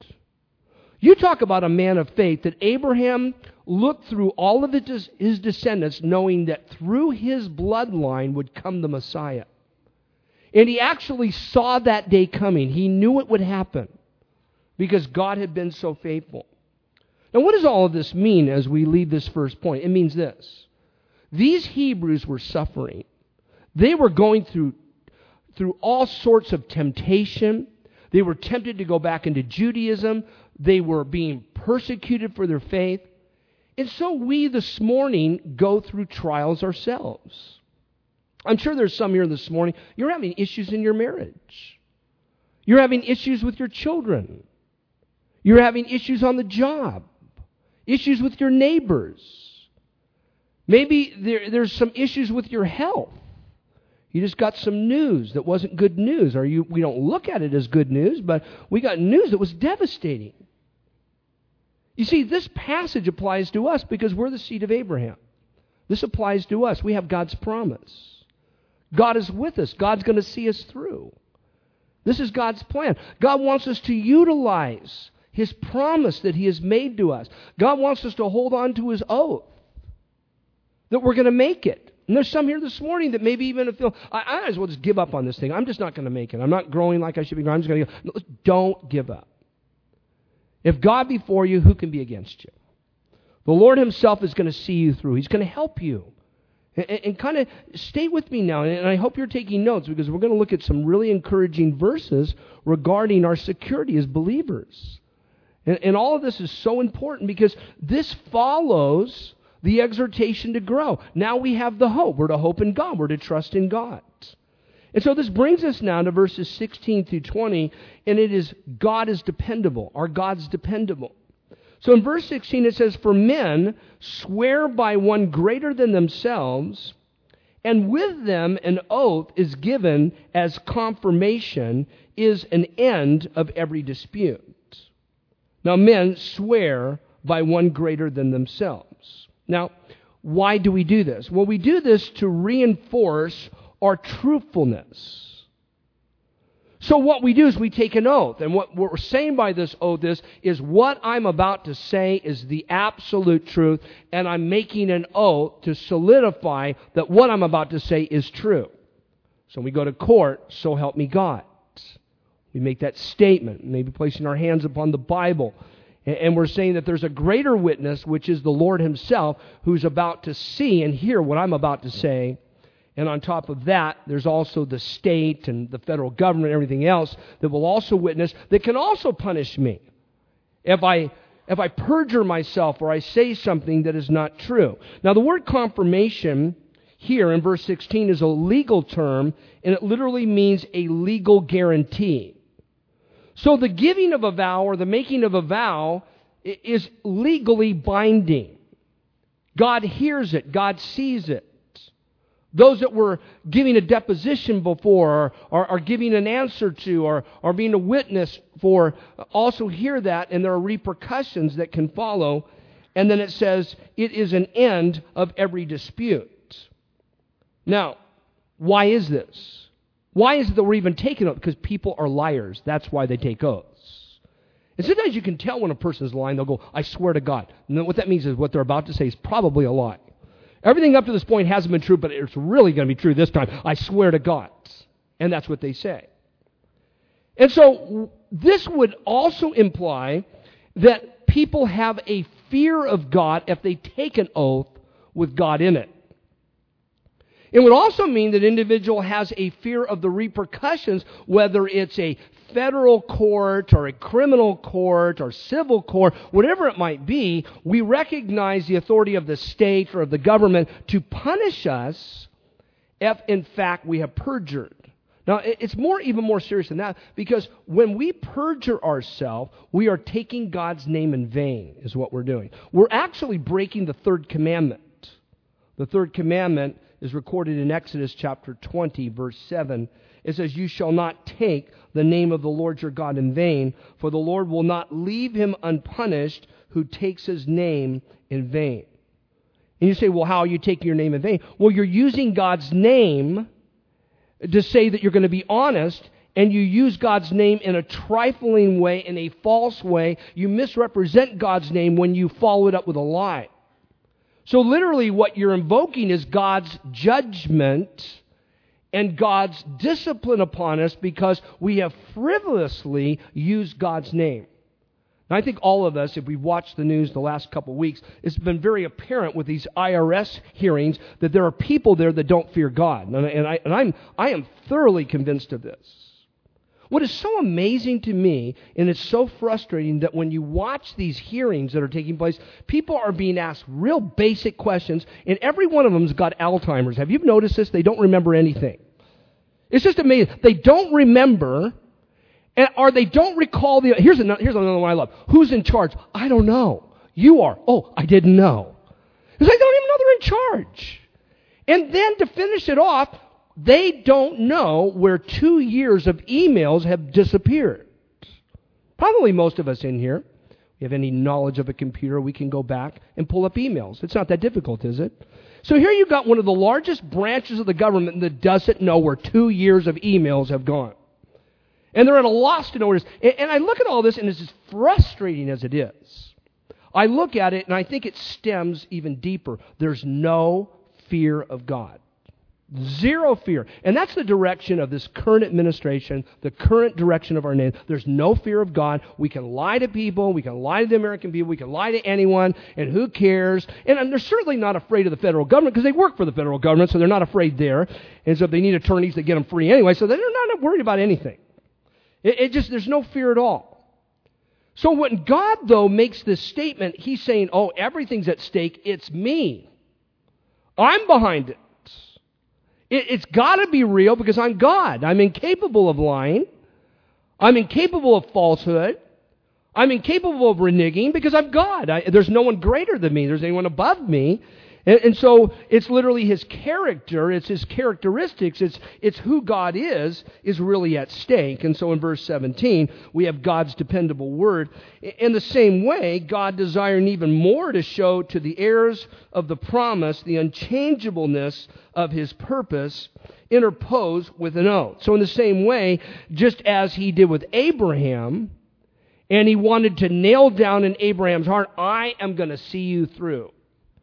You talk about a man of faith, that Abraham looked through all of his descendants, knowing that through his bloodline would come the Messiah. And he actually saw that day coming. He knew it would happen because God had been so faithful. Now, what does all of this mean as we leave this first point? It means this. These Hebrews were suffering. They were going through, through all sorts of temptation. They were tempted to go back into Judaism. They were being persecuted for their faith. And so we this morning go through trials ourselves. I'm sure there's some here this morning, you're having issues in your marriage. You're having issues with your children. You're having issues on the job. Issues with your neighbors. Maybe there, there's some issues with your health. You just got some news that wasn't good news. Or you, we don't look at it as good news, but we got news that was devastating. You see, this passage applies to us because we're the seed of Abraham. This applies to us. We have God's promise. God is with us. God's going to see us through. This is God's plan. God wants us to utilize His promise that He has made to us. God wants us to hold on to His oath that we're going to make it. And there's some here this morning that maybe even feel, I, I might as well just give up on this thing. I'm just not going to make it. I'm not growing like I should be growing. I'm just going to go. No, don't give up. If God be for you, who can be against you? The Lord Himself is going to see you through. He's going to help you. And, and, and kind of stay with me now, and I hope you're taking notes, because we're going to look at some really encouraging verses regarding our security as believers. And, and all of this is so important because this follows the exhortation to grow. Now we have the hope. We're to hope in God. We're to trust in God. And so this brings us now to verses sixteen through twenty, and it is God is dependable. Our God's dependable. So in verse sixteen it says, "For men swear by one greater than themselves, and with them an oath is given as confirmation, is an end of every dispute." Now men swear by one greater than themselves. Now, why do we do this? Well, we do this to reinforce our truthfulness. So what we do is we take an oath. And what we're saying by this oath is, is what I'm about to say is the absolute truth, and I'm making an oath to solidify that what I'm about to say is true. So we go to court, so help me God. We make that statement, maybe placing our hands upon the Bible. And we're saying that there's a greater witness, which is the Lord Himself, who's about to see and hear what I'm about to say. And on top of that, there's also the state and the federal government and everything else that will also witness, that can also punish me if I if I perjure myself or I say something that is not true. Now, the word confirmation here in verse sixteen is a legal term, and it literally means a legal guarantee. So the giving of a vow or the making of a vow is legally binding. God hears it. God sees it. Those that were giving a deposition before or are giving an answer to or are being a witness for also hear that, and there are repercussions that can follow. And then it says, it is an end of every dispute. Now, why is this? Why is it that we're even taking oaths? Because people are liars. That's why they take oaths. And sometimes you can tell when a person is lying. They'll go, "I swear to God." And then what that means is what they're about to say is probably a lie. Everything up to this point hasn't been true, but it's really going to be true this time. "I swear to God." And that's what they say. And so this would also imply that people have a fear of God if they take an oath with God in it. It would also mean that an individual has a fear of the repercussions, whether it's a federal court or a criminal court or civil court, whatever it might be. We recognize the authority of the state or of the government to punish us if, in fact, we have perjured. Now, it's more, even more serious than that, because when we perjure ourselves, we are taking God's name in vain, is what we're doing. We're actually breaking the third commandment. The third commandment is recorded in Exodus chapter twenty, verse seven. It says, "You shall not take the name of the Lord your God in vain, for the Lord will not leave him unpunished who takes his name in vain." And you say, well, how are you taking your name in vain? Well, you're using God's name to say that you're going to be honest, and you use God's name in a trifling way, in a false way. You misrepresent God's name when you follow it up with a lie. So literally what you're invoking is God's judgment and God's discipline upon us because we have frivolously used God's name. And I think all of us, if we've watched the news the last couple of weeks, it's been very apparent with these I R S hearings that there are people there that don't fear God. And, and, I, and I'm, I am thoroughly convinced of this. What is so amazing to me, and it's so frustrating, that when you watch these hearings that are taking place, people are being asked real basic questions, and every one of them's got Alzheimer's. Have you noticed this? They don't remember anything. It's just amazing. They don't remember, and, or they don't recall the... Here's another, here's another one I love. Who's in charge? I don't know. You are. Oh, I didn't know. Because they don't even know they're in charge. And then to finish it off, they don't know where two years of emails have disappeared. Probably most of us in here, if you have any knowledge of a computer, we can go back and pull up emails. It's not that difficult, is it? So here you've got one of the largest branches of the government that doesn't know where two years of emails have gone. And they're at a loss to know where it is. And I look at all this, and it's as frustrating as it is. I look at it, and I think it stems even deeper. There's no fear of God. Zero fear. And that's the direction of this current administration, the current direction of our nation. There's no fear of God. We can lie to people. We can lie to the American people. We can lie to anyone. And who cares? And they're certainly not afraid of the federal government because they work for the federal government, so they're not afraid there. And so if they need attorneys, they get them free anyway. So they're not worried about anything. It, it just, there's no fear at all. So when God, though, makes this statement, he's saying, oh, everything's at stake. It's me. I'm behind it. It's got to be real because I'm God. I'm incapable of lying. I'm incapable of falsehood. I'm incapable of reneging because I'm God. I, there's no one greater than me. There's anyone above me. And, and so it's literally his character. It's his characteristics. It's, it's who God is, is really at stake. And so in verse seventeen, we have God's dependable word. In the same way, God desiring even more to show to the heirs of the promise the unchangeableness of his purpose, interpose with an oath. So in the same way, just as he did with Abraham, and he wanted to nail down in Abraham's heart, I am going to see you through.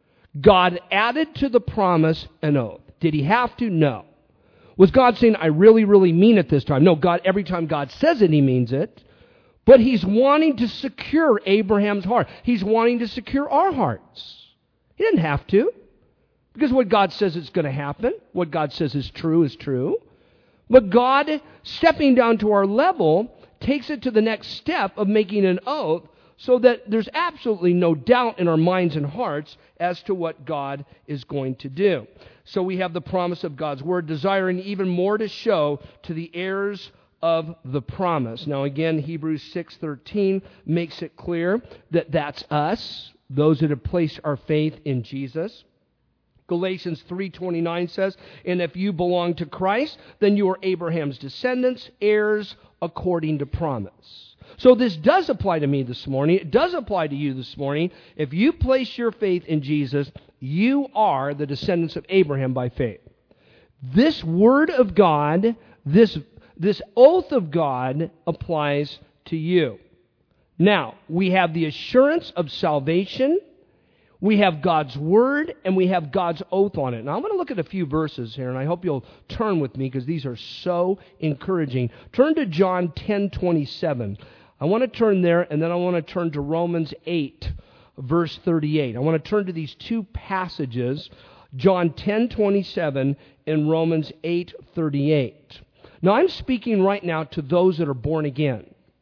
God added to the promise an oath. Did he have to? No. Was God saying, I really, really mean it this time? No, God, every time God says it, he means it. But he's wanting to secure Abraham's heart. He's wanting to secure our hearts. He didn't have to. Because what God says is going to happen, what God says is true is true. But God, stepping down to our level, takes it to the next step of making an oath so that there's absolutely no doubt in our minds and hearts as to what God is going to do. So we have the promise of God's word, desiring even more to show to the heirs of the promise. Now again, Hebrews six thirteen makes it clear that that's us, those that have placed our faith in Jesus. Galatians three twenty-nine says, and if you belong to Christ, then you are Abraham's descendants, heirs according to promise. So this does apply to me this morning. It does apply to you this morning. If you place your faith in Jesus, you are the descendants of Abraham by faith. This word of God, this, this oath of God applies to you. Now, we have the assurance of salvation. We have God's word, and we have God's oath on it. Now, I'm going to look at a few verses here, and I hope you'll turn with me because these are so encouraging. Turn to John ten twenty-seven. I want to turn there, and then I want to turn to Romans eight, verse thirty-eight. I want to turn to these two passages, John ten twenty-seven and Romans eight thirty-eight. Now, I'm speaking right now to those that are born again,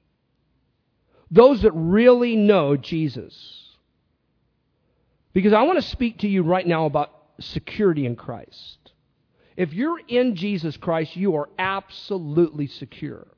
those that really know Jesus. Because I want to speak to you right now about security in Christ. If you're in Jesus Christ, you are absolutely secure.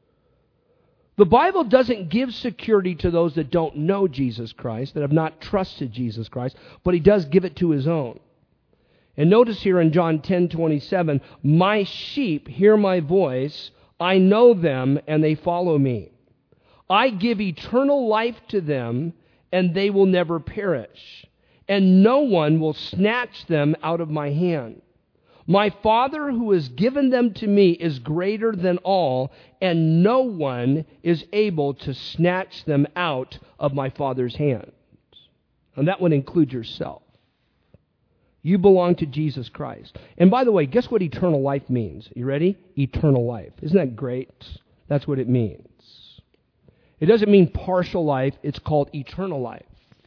The Bible doesn't give security to those that don't know Jesus Christ, that have not trusted Jesus Christ, but He does give it to His own. And notice here in John ten twenty-seven, my sheep hear my voice, I know them, and they follow me. I give eternal life to them, and they will never perish, and no one will snatch them out of my hand. My Father who has given them to me is greater than all, and no one is able to snatch them out of my Father's hand. And that would include yourself. You belong to Jesus Christ. And by the way, guess what eternal life means? You ready? Eternal life. Isn't that great? That's what it means. It doesn't mean partial life. It's called eternal life.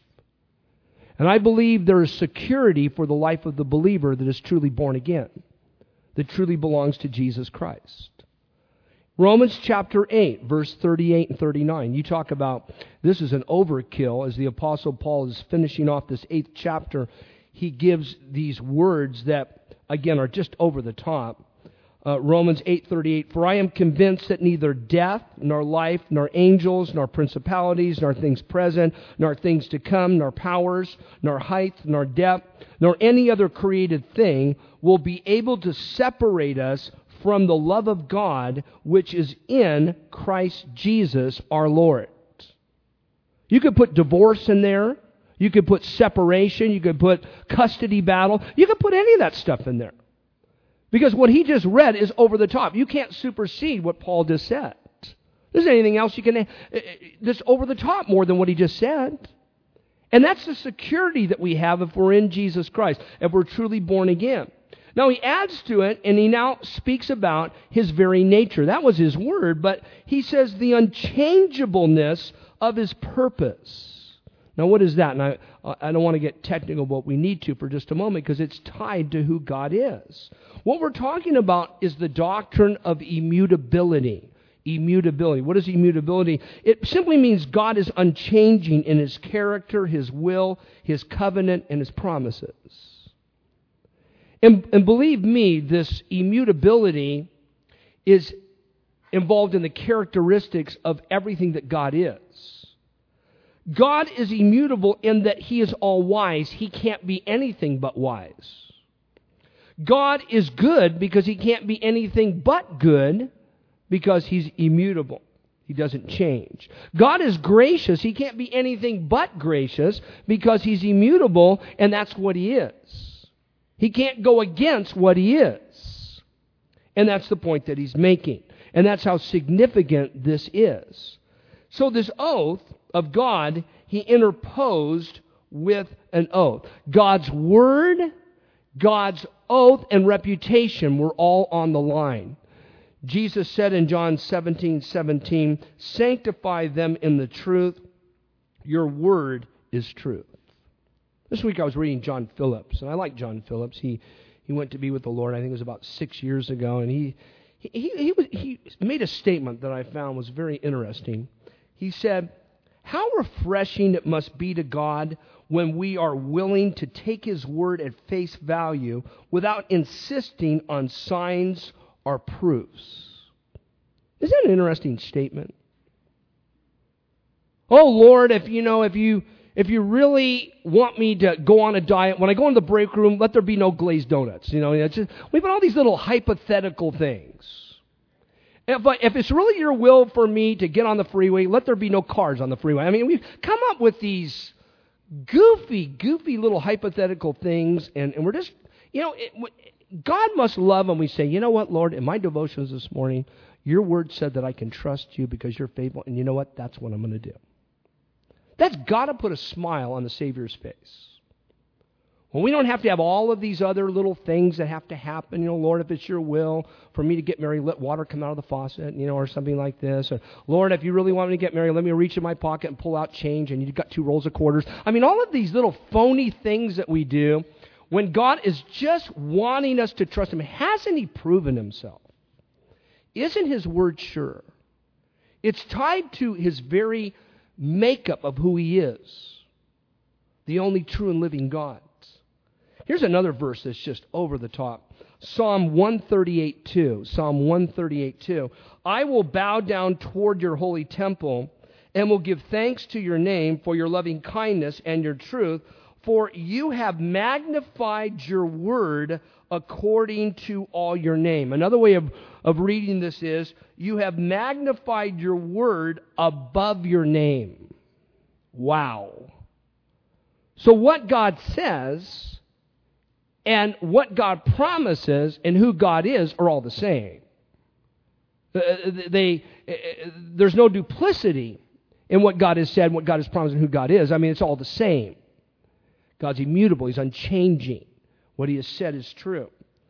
And I believe there is security for the life of the believer that is truly born again, that truly belongs to Jesus Christ. Romans chapter eight, verse thirty-eight and thirty-nine. You talk about this is an overkill. As the Apostle Paul is finishing off this eighth chapter, he gives these words that, again, are just over the top. Uh, Romans eight thirty-eight, for I am convinced that neither death, nor life, nor angels, nor principalities, nor things present, nor things to come, nor powers, nor height, nor depth, nor any other created thing will be able to separate us from the love of God which is in Christ Jesus our Lord. You could put divorce in there. You could put separation. You could put custody battle. You could put any of that stuff in there. Because what he just read is over the top. You can't supersede what Paul just said. There isn't anything else you can... That's over the top more than what he just said. And that's the security that we have if we're in Jesus Christ, if we're truly born again. Now he adds to it, and he now speaks about his very nature. That was his word, but he says the unchangeableness of his purpose. Now what is that? And I, I don't want to get technical, but we need to for just a moment because it's tied to who God is. What we're talking about is the doctrine of immutability. Immutability. What is immutability? It simply means God is unchanging in His character, His will, His covenant, and His promises. And, and believe me, this immutability is involved in the characteristics of everything that God is. God is immutable in that He is all wise. He can't be anything but wise. God is good because He can't be anything but good because He's immutable. He doesn't change. God is gracious. He can't be anything but gracious because He's immutable, and that's what He is. He can't go against what He is. And that's the point that he's making. And that's how significant this is. So this oath of God, He interposed with an oath. God's word, God's oath, and reputation were all on the line. Jesus said in John seventeen seventeen, sanctify them in the truth. Your word is truth. This week I was reading John Phillips, and I like John Phillips. He he went to be with the Lord, I think it was about six years ago, and he he he, he, was, he made a statement that I found was very interesting. He said, how refreshing it must be to God when we are willing to take His word at face value without insisting on signs or proofs. Isn't that an interesting statement? Oh Lord, if you know, if you if you really want me to go on a diet, when I go into the break room, let there be no glazed donuts. You know, it's just, we've got all these little hypothetical things. If, I, if it's really your will for me to get on the freeway, let there be no cars on the freeway. I mean, we've come up with these goofy, goofy little hypothetical things, and, and we're just, you know, it, God must love when we say, you know what, Lord, in my devotions this morning, your word said that I can trust you because you're faithful, and you know what, that's what I'm going to do. That's got to put a smile on the Savior's face. Well, we don't have to have all of these other little things that have to happen. You know, Lord, if it's your will for me to get married, let water come out of the faucet, you know, or something like this. Or, Lord, if you really want me to get married, let me reach in my pocket and pull out change, and you've got two rolls of quarters. I mean, all of these little phony things that we do when God is just wanting us to trust Him. Hasn't He proven Himself? Isn't His word sure? It's tied to His very makeup of who He is, the only true and living God. Here's another verse that's just over the top. Psalm one thirty-eight two. Psalm one thirty-eight two. I will bow down toward your holy temple and will give thanks to your name for your loving kindness and your truth, for you have magnified your word according to all your name. Another way of, of reading this is, you have magnified your word above your name. Wow. So what God says and what God promises and who God is are all the same. Uh, they, uh, there's no duplicity in what God has said, what God has promised, and who God is. I mean, it's all the same. God's immutable. He's unchanging. What He has said is true.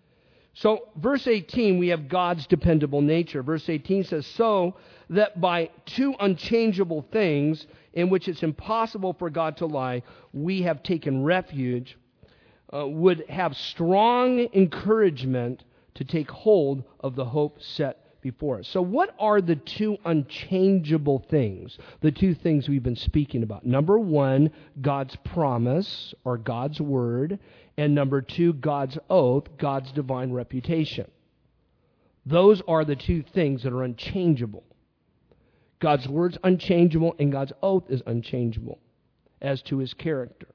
So, verse eighteen, we have God's dependable nature. Verse eighteen says, so that by two unchangeable things in which it's impossible for God to lie, we have taken refuge, uh, would have strong encouragement to take hold of the hope set before us. So what are the two unchangeable things? The two things we've been speaking about. Number one, God's promise or God's word. And number two, God's oath, God's divine reputation. Those are the two things that are unchangeable. God's word's unchangeable and God's oath is unchangeable as to His character.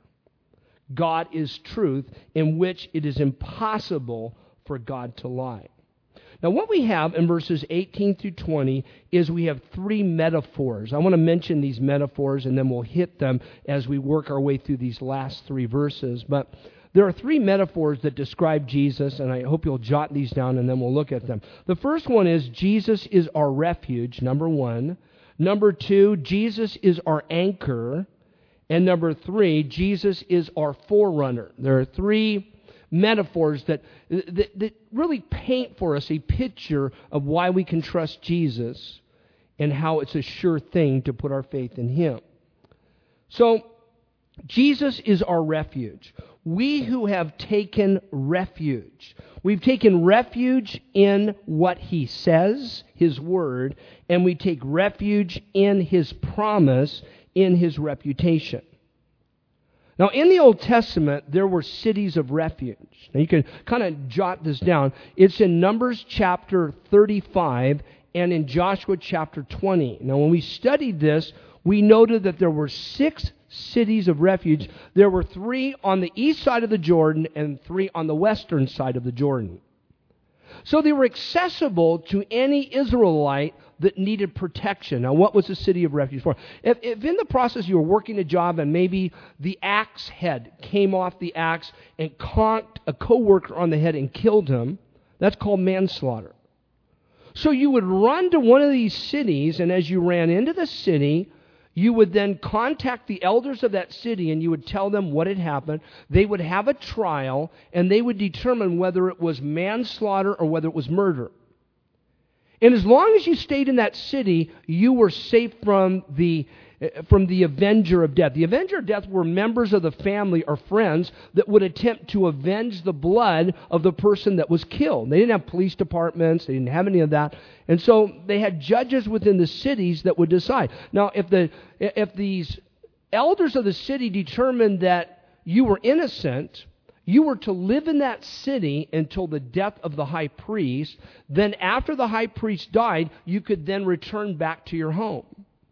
God is truth, in which it is impossible for God to lie. Now, what we have in verses eighteen through twenty is we have three metaphors. I want to mention these metaphors, and then we'll hit them as we work our way through these last three verses. But there are three metaphors that describe Jesus, and I hope you'll jot these down, and then we'll look at them. The first one is Jesus is our refuge, number one. Number two, Jesus is our anchor. And number three, Jesus is our forerunner. There are three metaphors that, that, that really paint for us a picture of why we can trust Jesus and how it's a sure thing to put our faith in Him. So, Jesus is our refuge. We who have taken refuge. We've taken refuge in what He says, His word, and we take refuge in His promise, in His reputation. Now, in the Old Testament, there were cities of refuge. Now, you can kind of jot this down. It's in Numbers chapter thirty-five and in Joshua chapter twenty. Now, when we studied this, we noted that there were six cities of refuge. There were three on the east side of the Jordan and three on the western side of the Jordan. So they were accessible to any Israelite that needed protection. Now, what was the city of refuge for? If, if in the process you were working a job and maybe the axe head came off the axe and conked a co-worker on the head and killed him, that's called manslaughter. So you would run to one of these cities, and as you ran into the city, you would then contact the elders of that city and you would tell them what had happened. They would have a trial and they would determine whether it was manslaughter or whether it was murder. And as long as you stayed in that city, you were safe from the from the avenger of death. The avenger of death were members of the family or friends that would attempt to avenge the blood of the person that was killed. They didn't have police departments. They didn't have any of that. And so they had judges within the cities that would decide. Now, if the if these elders of the city determined that you were innocent, you were to live in that city until the death of the high priest. Then after the high priest died, you could then return back to your home.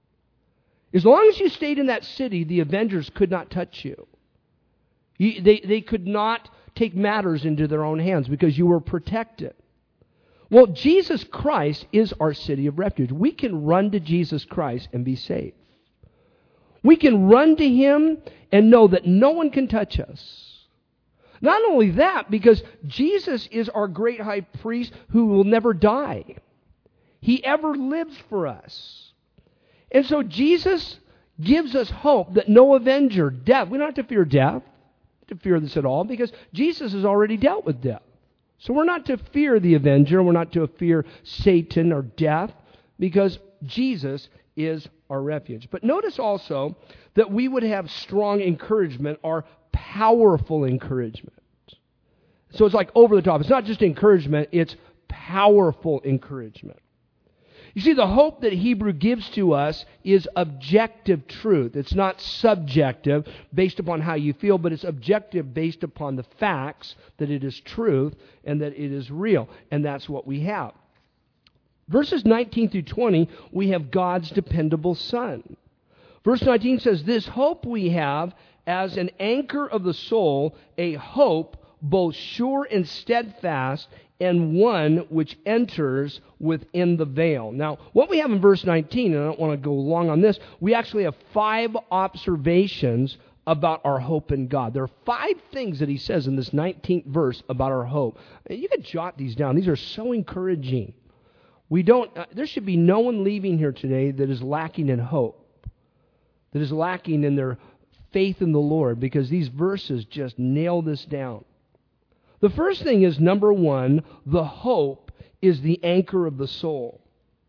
As long as you stayed in that city, the avengers could not touch you. you they, they could not take matters into their own hands because you were protected. Well, Jesus Christ is our city of refuge. We can run to Jesus Christ and be safe. We can run to Him and know that no one can touch us. Not only that, because Jesus is our great high priest who will never die. He ever lives for us. And so Jesus gives us hope that no avenger, death, we don't have to fear death, to fear this at all, because Jesus has already dealt with death. So we're not to fear the avenger, we're not to fear Satan or death, because Jesus is our refuge. But notice also that we would have strong encouragement, or powerful encouragement. So it's like over the top. It's not just encouragement, it's powerful encouragement. You see, the hope that Hebrew gives to us is objective truth. It's not subjective based upon how you feel, but it's objective based upon the facts that it is truth and that it is real. And that's what we have. Verses nineteen through twenty, we have God's dependable Son. Verse nineteen says, "This hope we have as an anchor of the soul, a hope both sure and steadfast, and one which enters within the veil." Now, what we have in verse nineteen, and I don't want to go long on this, we actually have five observations about our hope in God. There are five things that he says in this nineteenth verse about our hope. You can jot these down. These are so encouraging. We don't. Uh, there should be no one leaving here today that is lacking in hope, that is lacking in their faith in the Lord, because these verses just nail this down. The first thing is, number one, the hope is the anchor of the soul.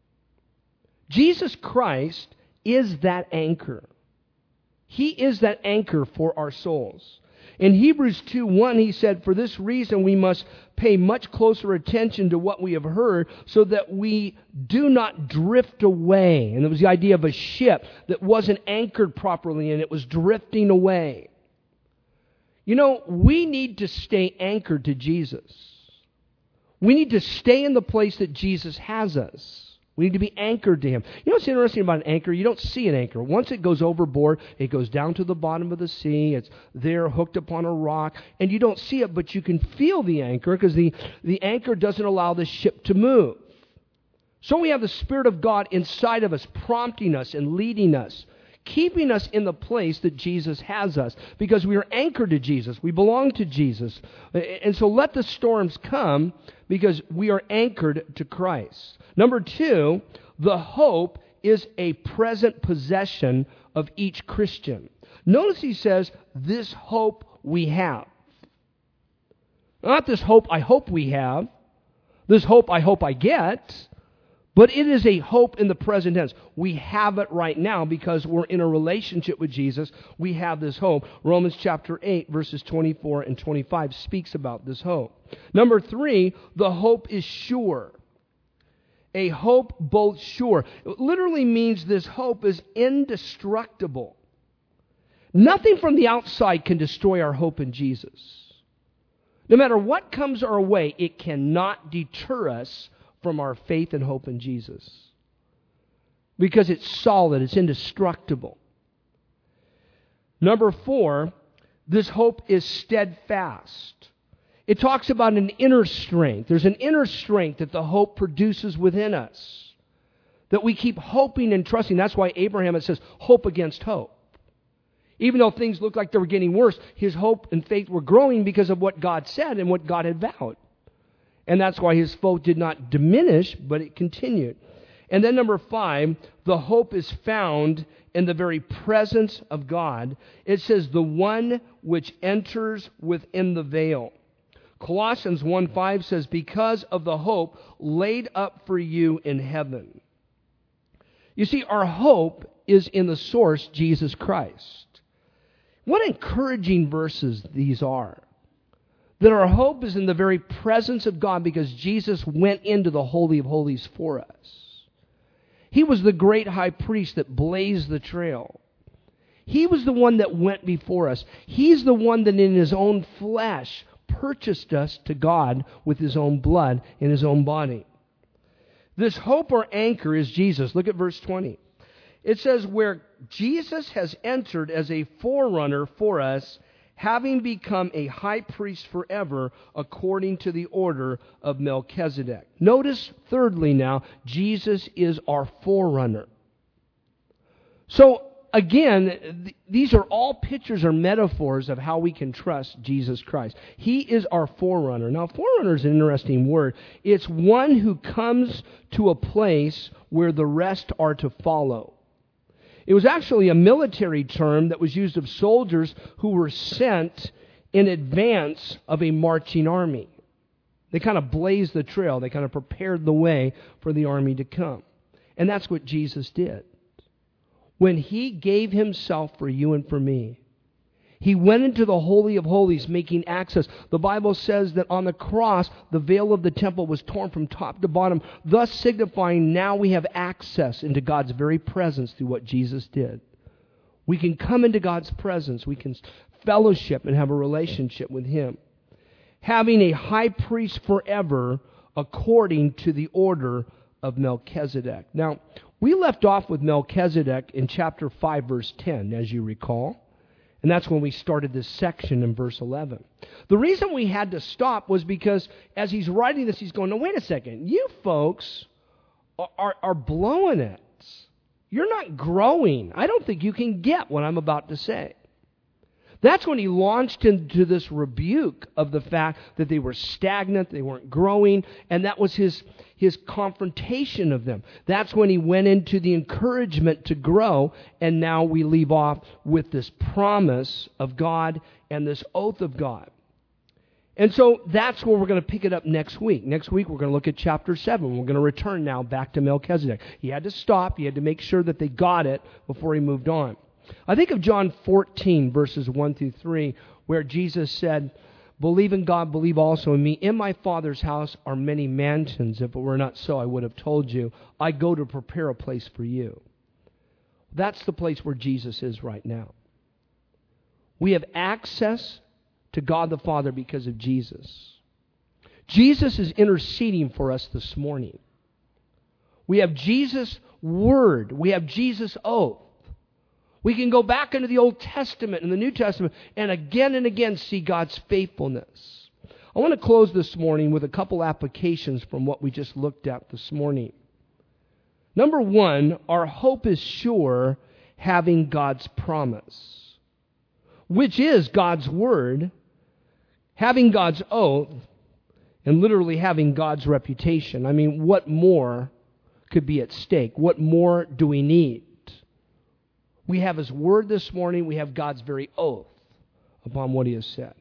Jesus Christ is that anchor. He is that anchor for our souls. In Hebrews two one, he said, "For this reason we must pay much closer attention to what we have heard, so that we do not drift away." And it was the idea of a ship that wasn't anchored properly and it was drifting away. You know, we need to stay anchored to Jesus. We need to stay in the place that Jesus has us. We need to be anchored to Him. You know what's interesting about an anchor? You don't see an anchor. Once it goes overboard, it goes down to the bottom of the sea. It's there hooked upon a rock. And you don't see it, but you can feel the anchor, because the, the anchor doesn't allow the ship to move. So we have the Spirit of God inside of us, prompting us and leading us, keeping us in the place that Jesus has us, because we are anchored to Jesus. We belong to Jesus. And so let the storms come, because we are anchored to Christ. Number two, the hope is a present possession of each Christian. Notice he says, "This hope we have." Not this hope I hope we have, this hope I hope I get, but it is a hope in the present tense. We have it right now because we're in a relationship with Jesus. We have this hope. Romans chapter eight, verses twenty-four and twenty-five speaks about this hope. Number three, the hope is sure. A hope both sure. It literally means this hope is indestructible. Nothing from the outside can destroy our hope in Jesus. No matter what comes our way, it cannot deter us from our faith and hope in Jesus, because it's solid, it's indestructible. Number four, this hope is steadfast. It talks about an inner strength. There's an inner strength that the hope produces within us, that we keep hoping and trusting. That's why Abraham, it says, hope against hope. Even though things looked like they were getting worse, his hope and faith were growing because of what God said and what God had vowed. And that's why his faith did not diminish, but it continued. And then number five, the hope is found in the very presence of God. It says, "the one which enters within the veil." Colossians one five says, "Because of the hope laid up for you in heaven." You see, our hope is in the source, Jesus Christ. What encouraging verses these are. That our hope is in the very presence of God, because Jesus went into the Holy of Holies for us. He was the great high priest that blazed the trail. He was the one that went before us. He's the one that in His own flesh purchased us to God with His own blood in His own body. This hope or anchor is Jesus. Look at verse twenty. It says, "Where Jesus has entered as a forerunner for us, having become a high priest forever, according to the order of Melchizedek." Notice, thirdly now, Jesus is our forerunner. So, again, th- these are all pictures or metaphors of how we can trust Jesus Christ. He is our forerunner. Now, forerunner is an interesting word. It's one who comes to a place where the rest are to follow. It was actually a military term that was used of soldiers who were sent in advance of a marching army. They kind of blazed the trail. They kind of prepared the way for the army to come. And that's what Jesus did. When He gave Himself for you and for me, He went into the Holy of Holies, making access. The Bible says that on the cross, the veil of the temple was torn from top to bottom, thus signifying now we have access into God's very presence through what Jesus did. We can come into God's presence. We can fellowship and have a relationship with Him. Having a high priest forever according to the order of Melchizedek. Now, we left off with Melchizedek in chapter five, verse ten, as you recall. And that's when we started this section in verse eleven. The reason we had to stop was because as he's writing this, he's going, no, wait a second. You folks are, are, are blowing it. You're not growing. I don't think you can get what I'm about to say. That's when he launched into this rebuke of the fact that they were stagnant, they weren't growing, and that was his, his confrontation of them. That's when he went into the encouragement to grow, and now we leave off with this promise of God and this oath of God. And so that's where we're going to pick it up next week. Next week we're going to look at chapter seven. We're going to return now back to Melchizedek. He had to stop. He had to make sure that they got it before he moved on. I think of John fourteen, verses one through three, where Jesus said, believe in God, believe also in me. In my Father's house are many mansions. If it were not so, I would have told you. I go to prepare a place for you. That's the place where Jesus is right now. We have access to God the Father because of Jesus. Jesus is interceding for us this morning. We have Jesus' word. We have Jesus' oath. We can go back into the Old Testament and the New Testament and again and again see God's faithfulness. I want to close this morning with a couple applications from what we just looked at this morning. Number one, our hope is sure having God's promise, which is God's word, having God's oath, and literally having God's reputation. I mean, what more could be at stake? What more do we need? We have His word this morning. We have God's very oath upon what He has said.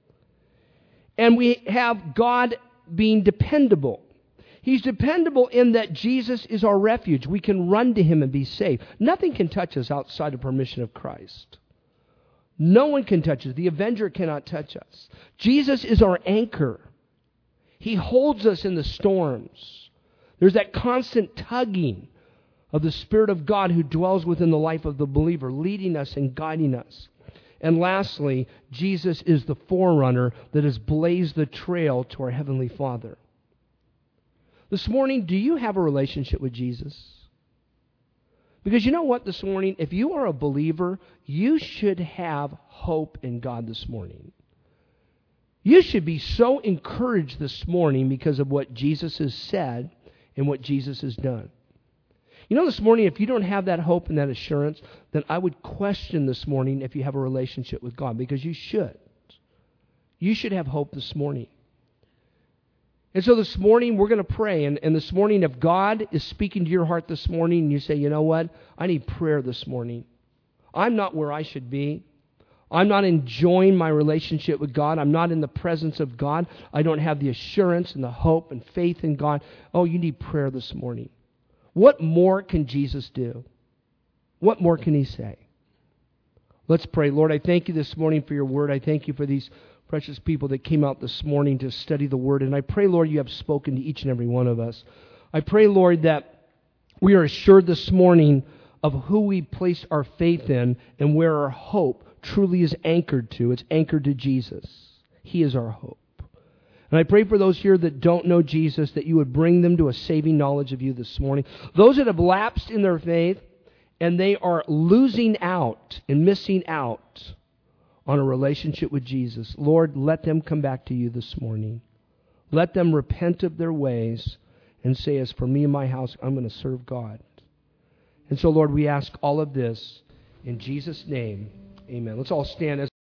And we have God being dependable. He's dependable in that Jesus is our refuge. We can run to Him and be safe. Nothing can touch us outside of permission of Christ. No one can touch us. The avenger cannot touch us. Jesus is our anchor. He holds us in the storms. There's that constant tugging of the Spirit of God who dwells within the life of the believer, leading us and guiding us. And lastly, Jesus is the forerunner that has blazed the trail to our Heavenly Father. This morning, do you have a relationship with Jesus? Because you know what this morning? If you are a believer, you should have hope in God this morning. You should be so encouraged this morning because of what Jesus has said and what Jesus has done. You know, this morning, if you don't have that hope and that assurance, then I would question this morning if you have a relationship with God, because you should. You should have hope this morning. And so this morning, we're going to pray. And, and this morning, if God is speaking to your heart this morning and you say, you know what, I need prayer this morning. I'm not where I should be. I'm not enjoying my relationship with God. I'm not in the presence of God. I don't have the assurance and the hope and faith in God. Oh, you need prayer this morning. What more can Jesus do? What more can He say? Let's pray. Lord, I thank You this morning for Your word. I thank You for these precious people that came out this morning to study the word. And I pray, Lord, You have spoken to each and every one of us. I pray, Lord, that we are assured this morning of who we place our faith in and where our hope truly is anchored to. It's anchored to Jesus. He is our hope. And I pray for those here that don't know Jesus, that You would bring them to a saving knowledge of You this morning. Those that have lapsed in their faith and they are losing out and missing out on a relationship with Jesus, Lord, let them come back to You this morning. Let them repent of their ways and say, as for me and my house, I'm going to serve God. And so, Lord, we ask all of this in Jesus' name. Amen. Let's all stand as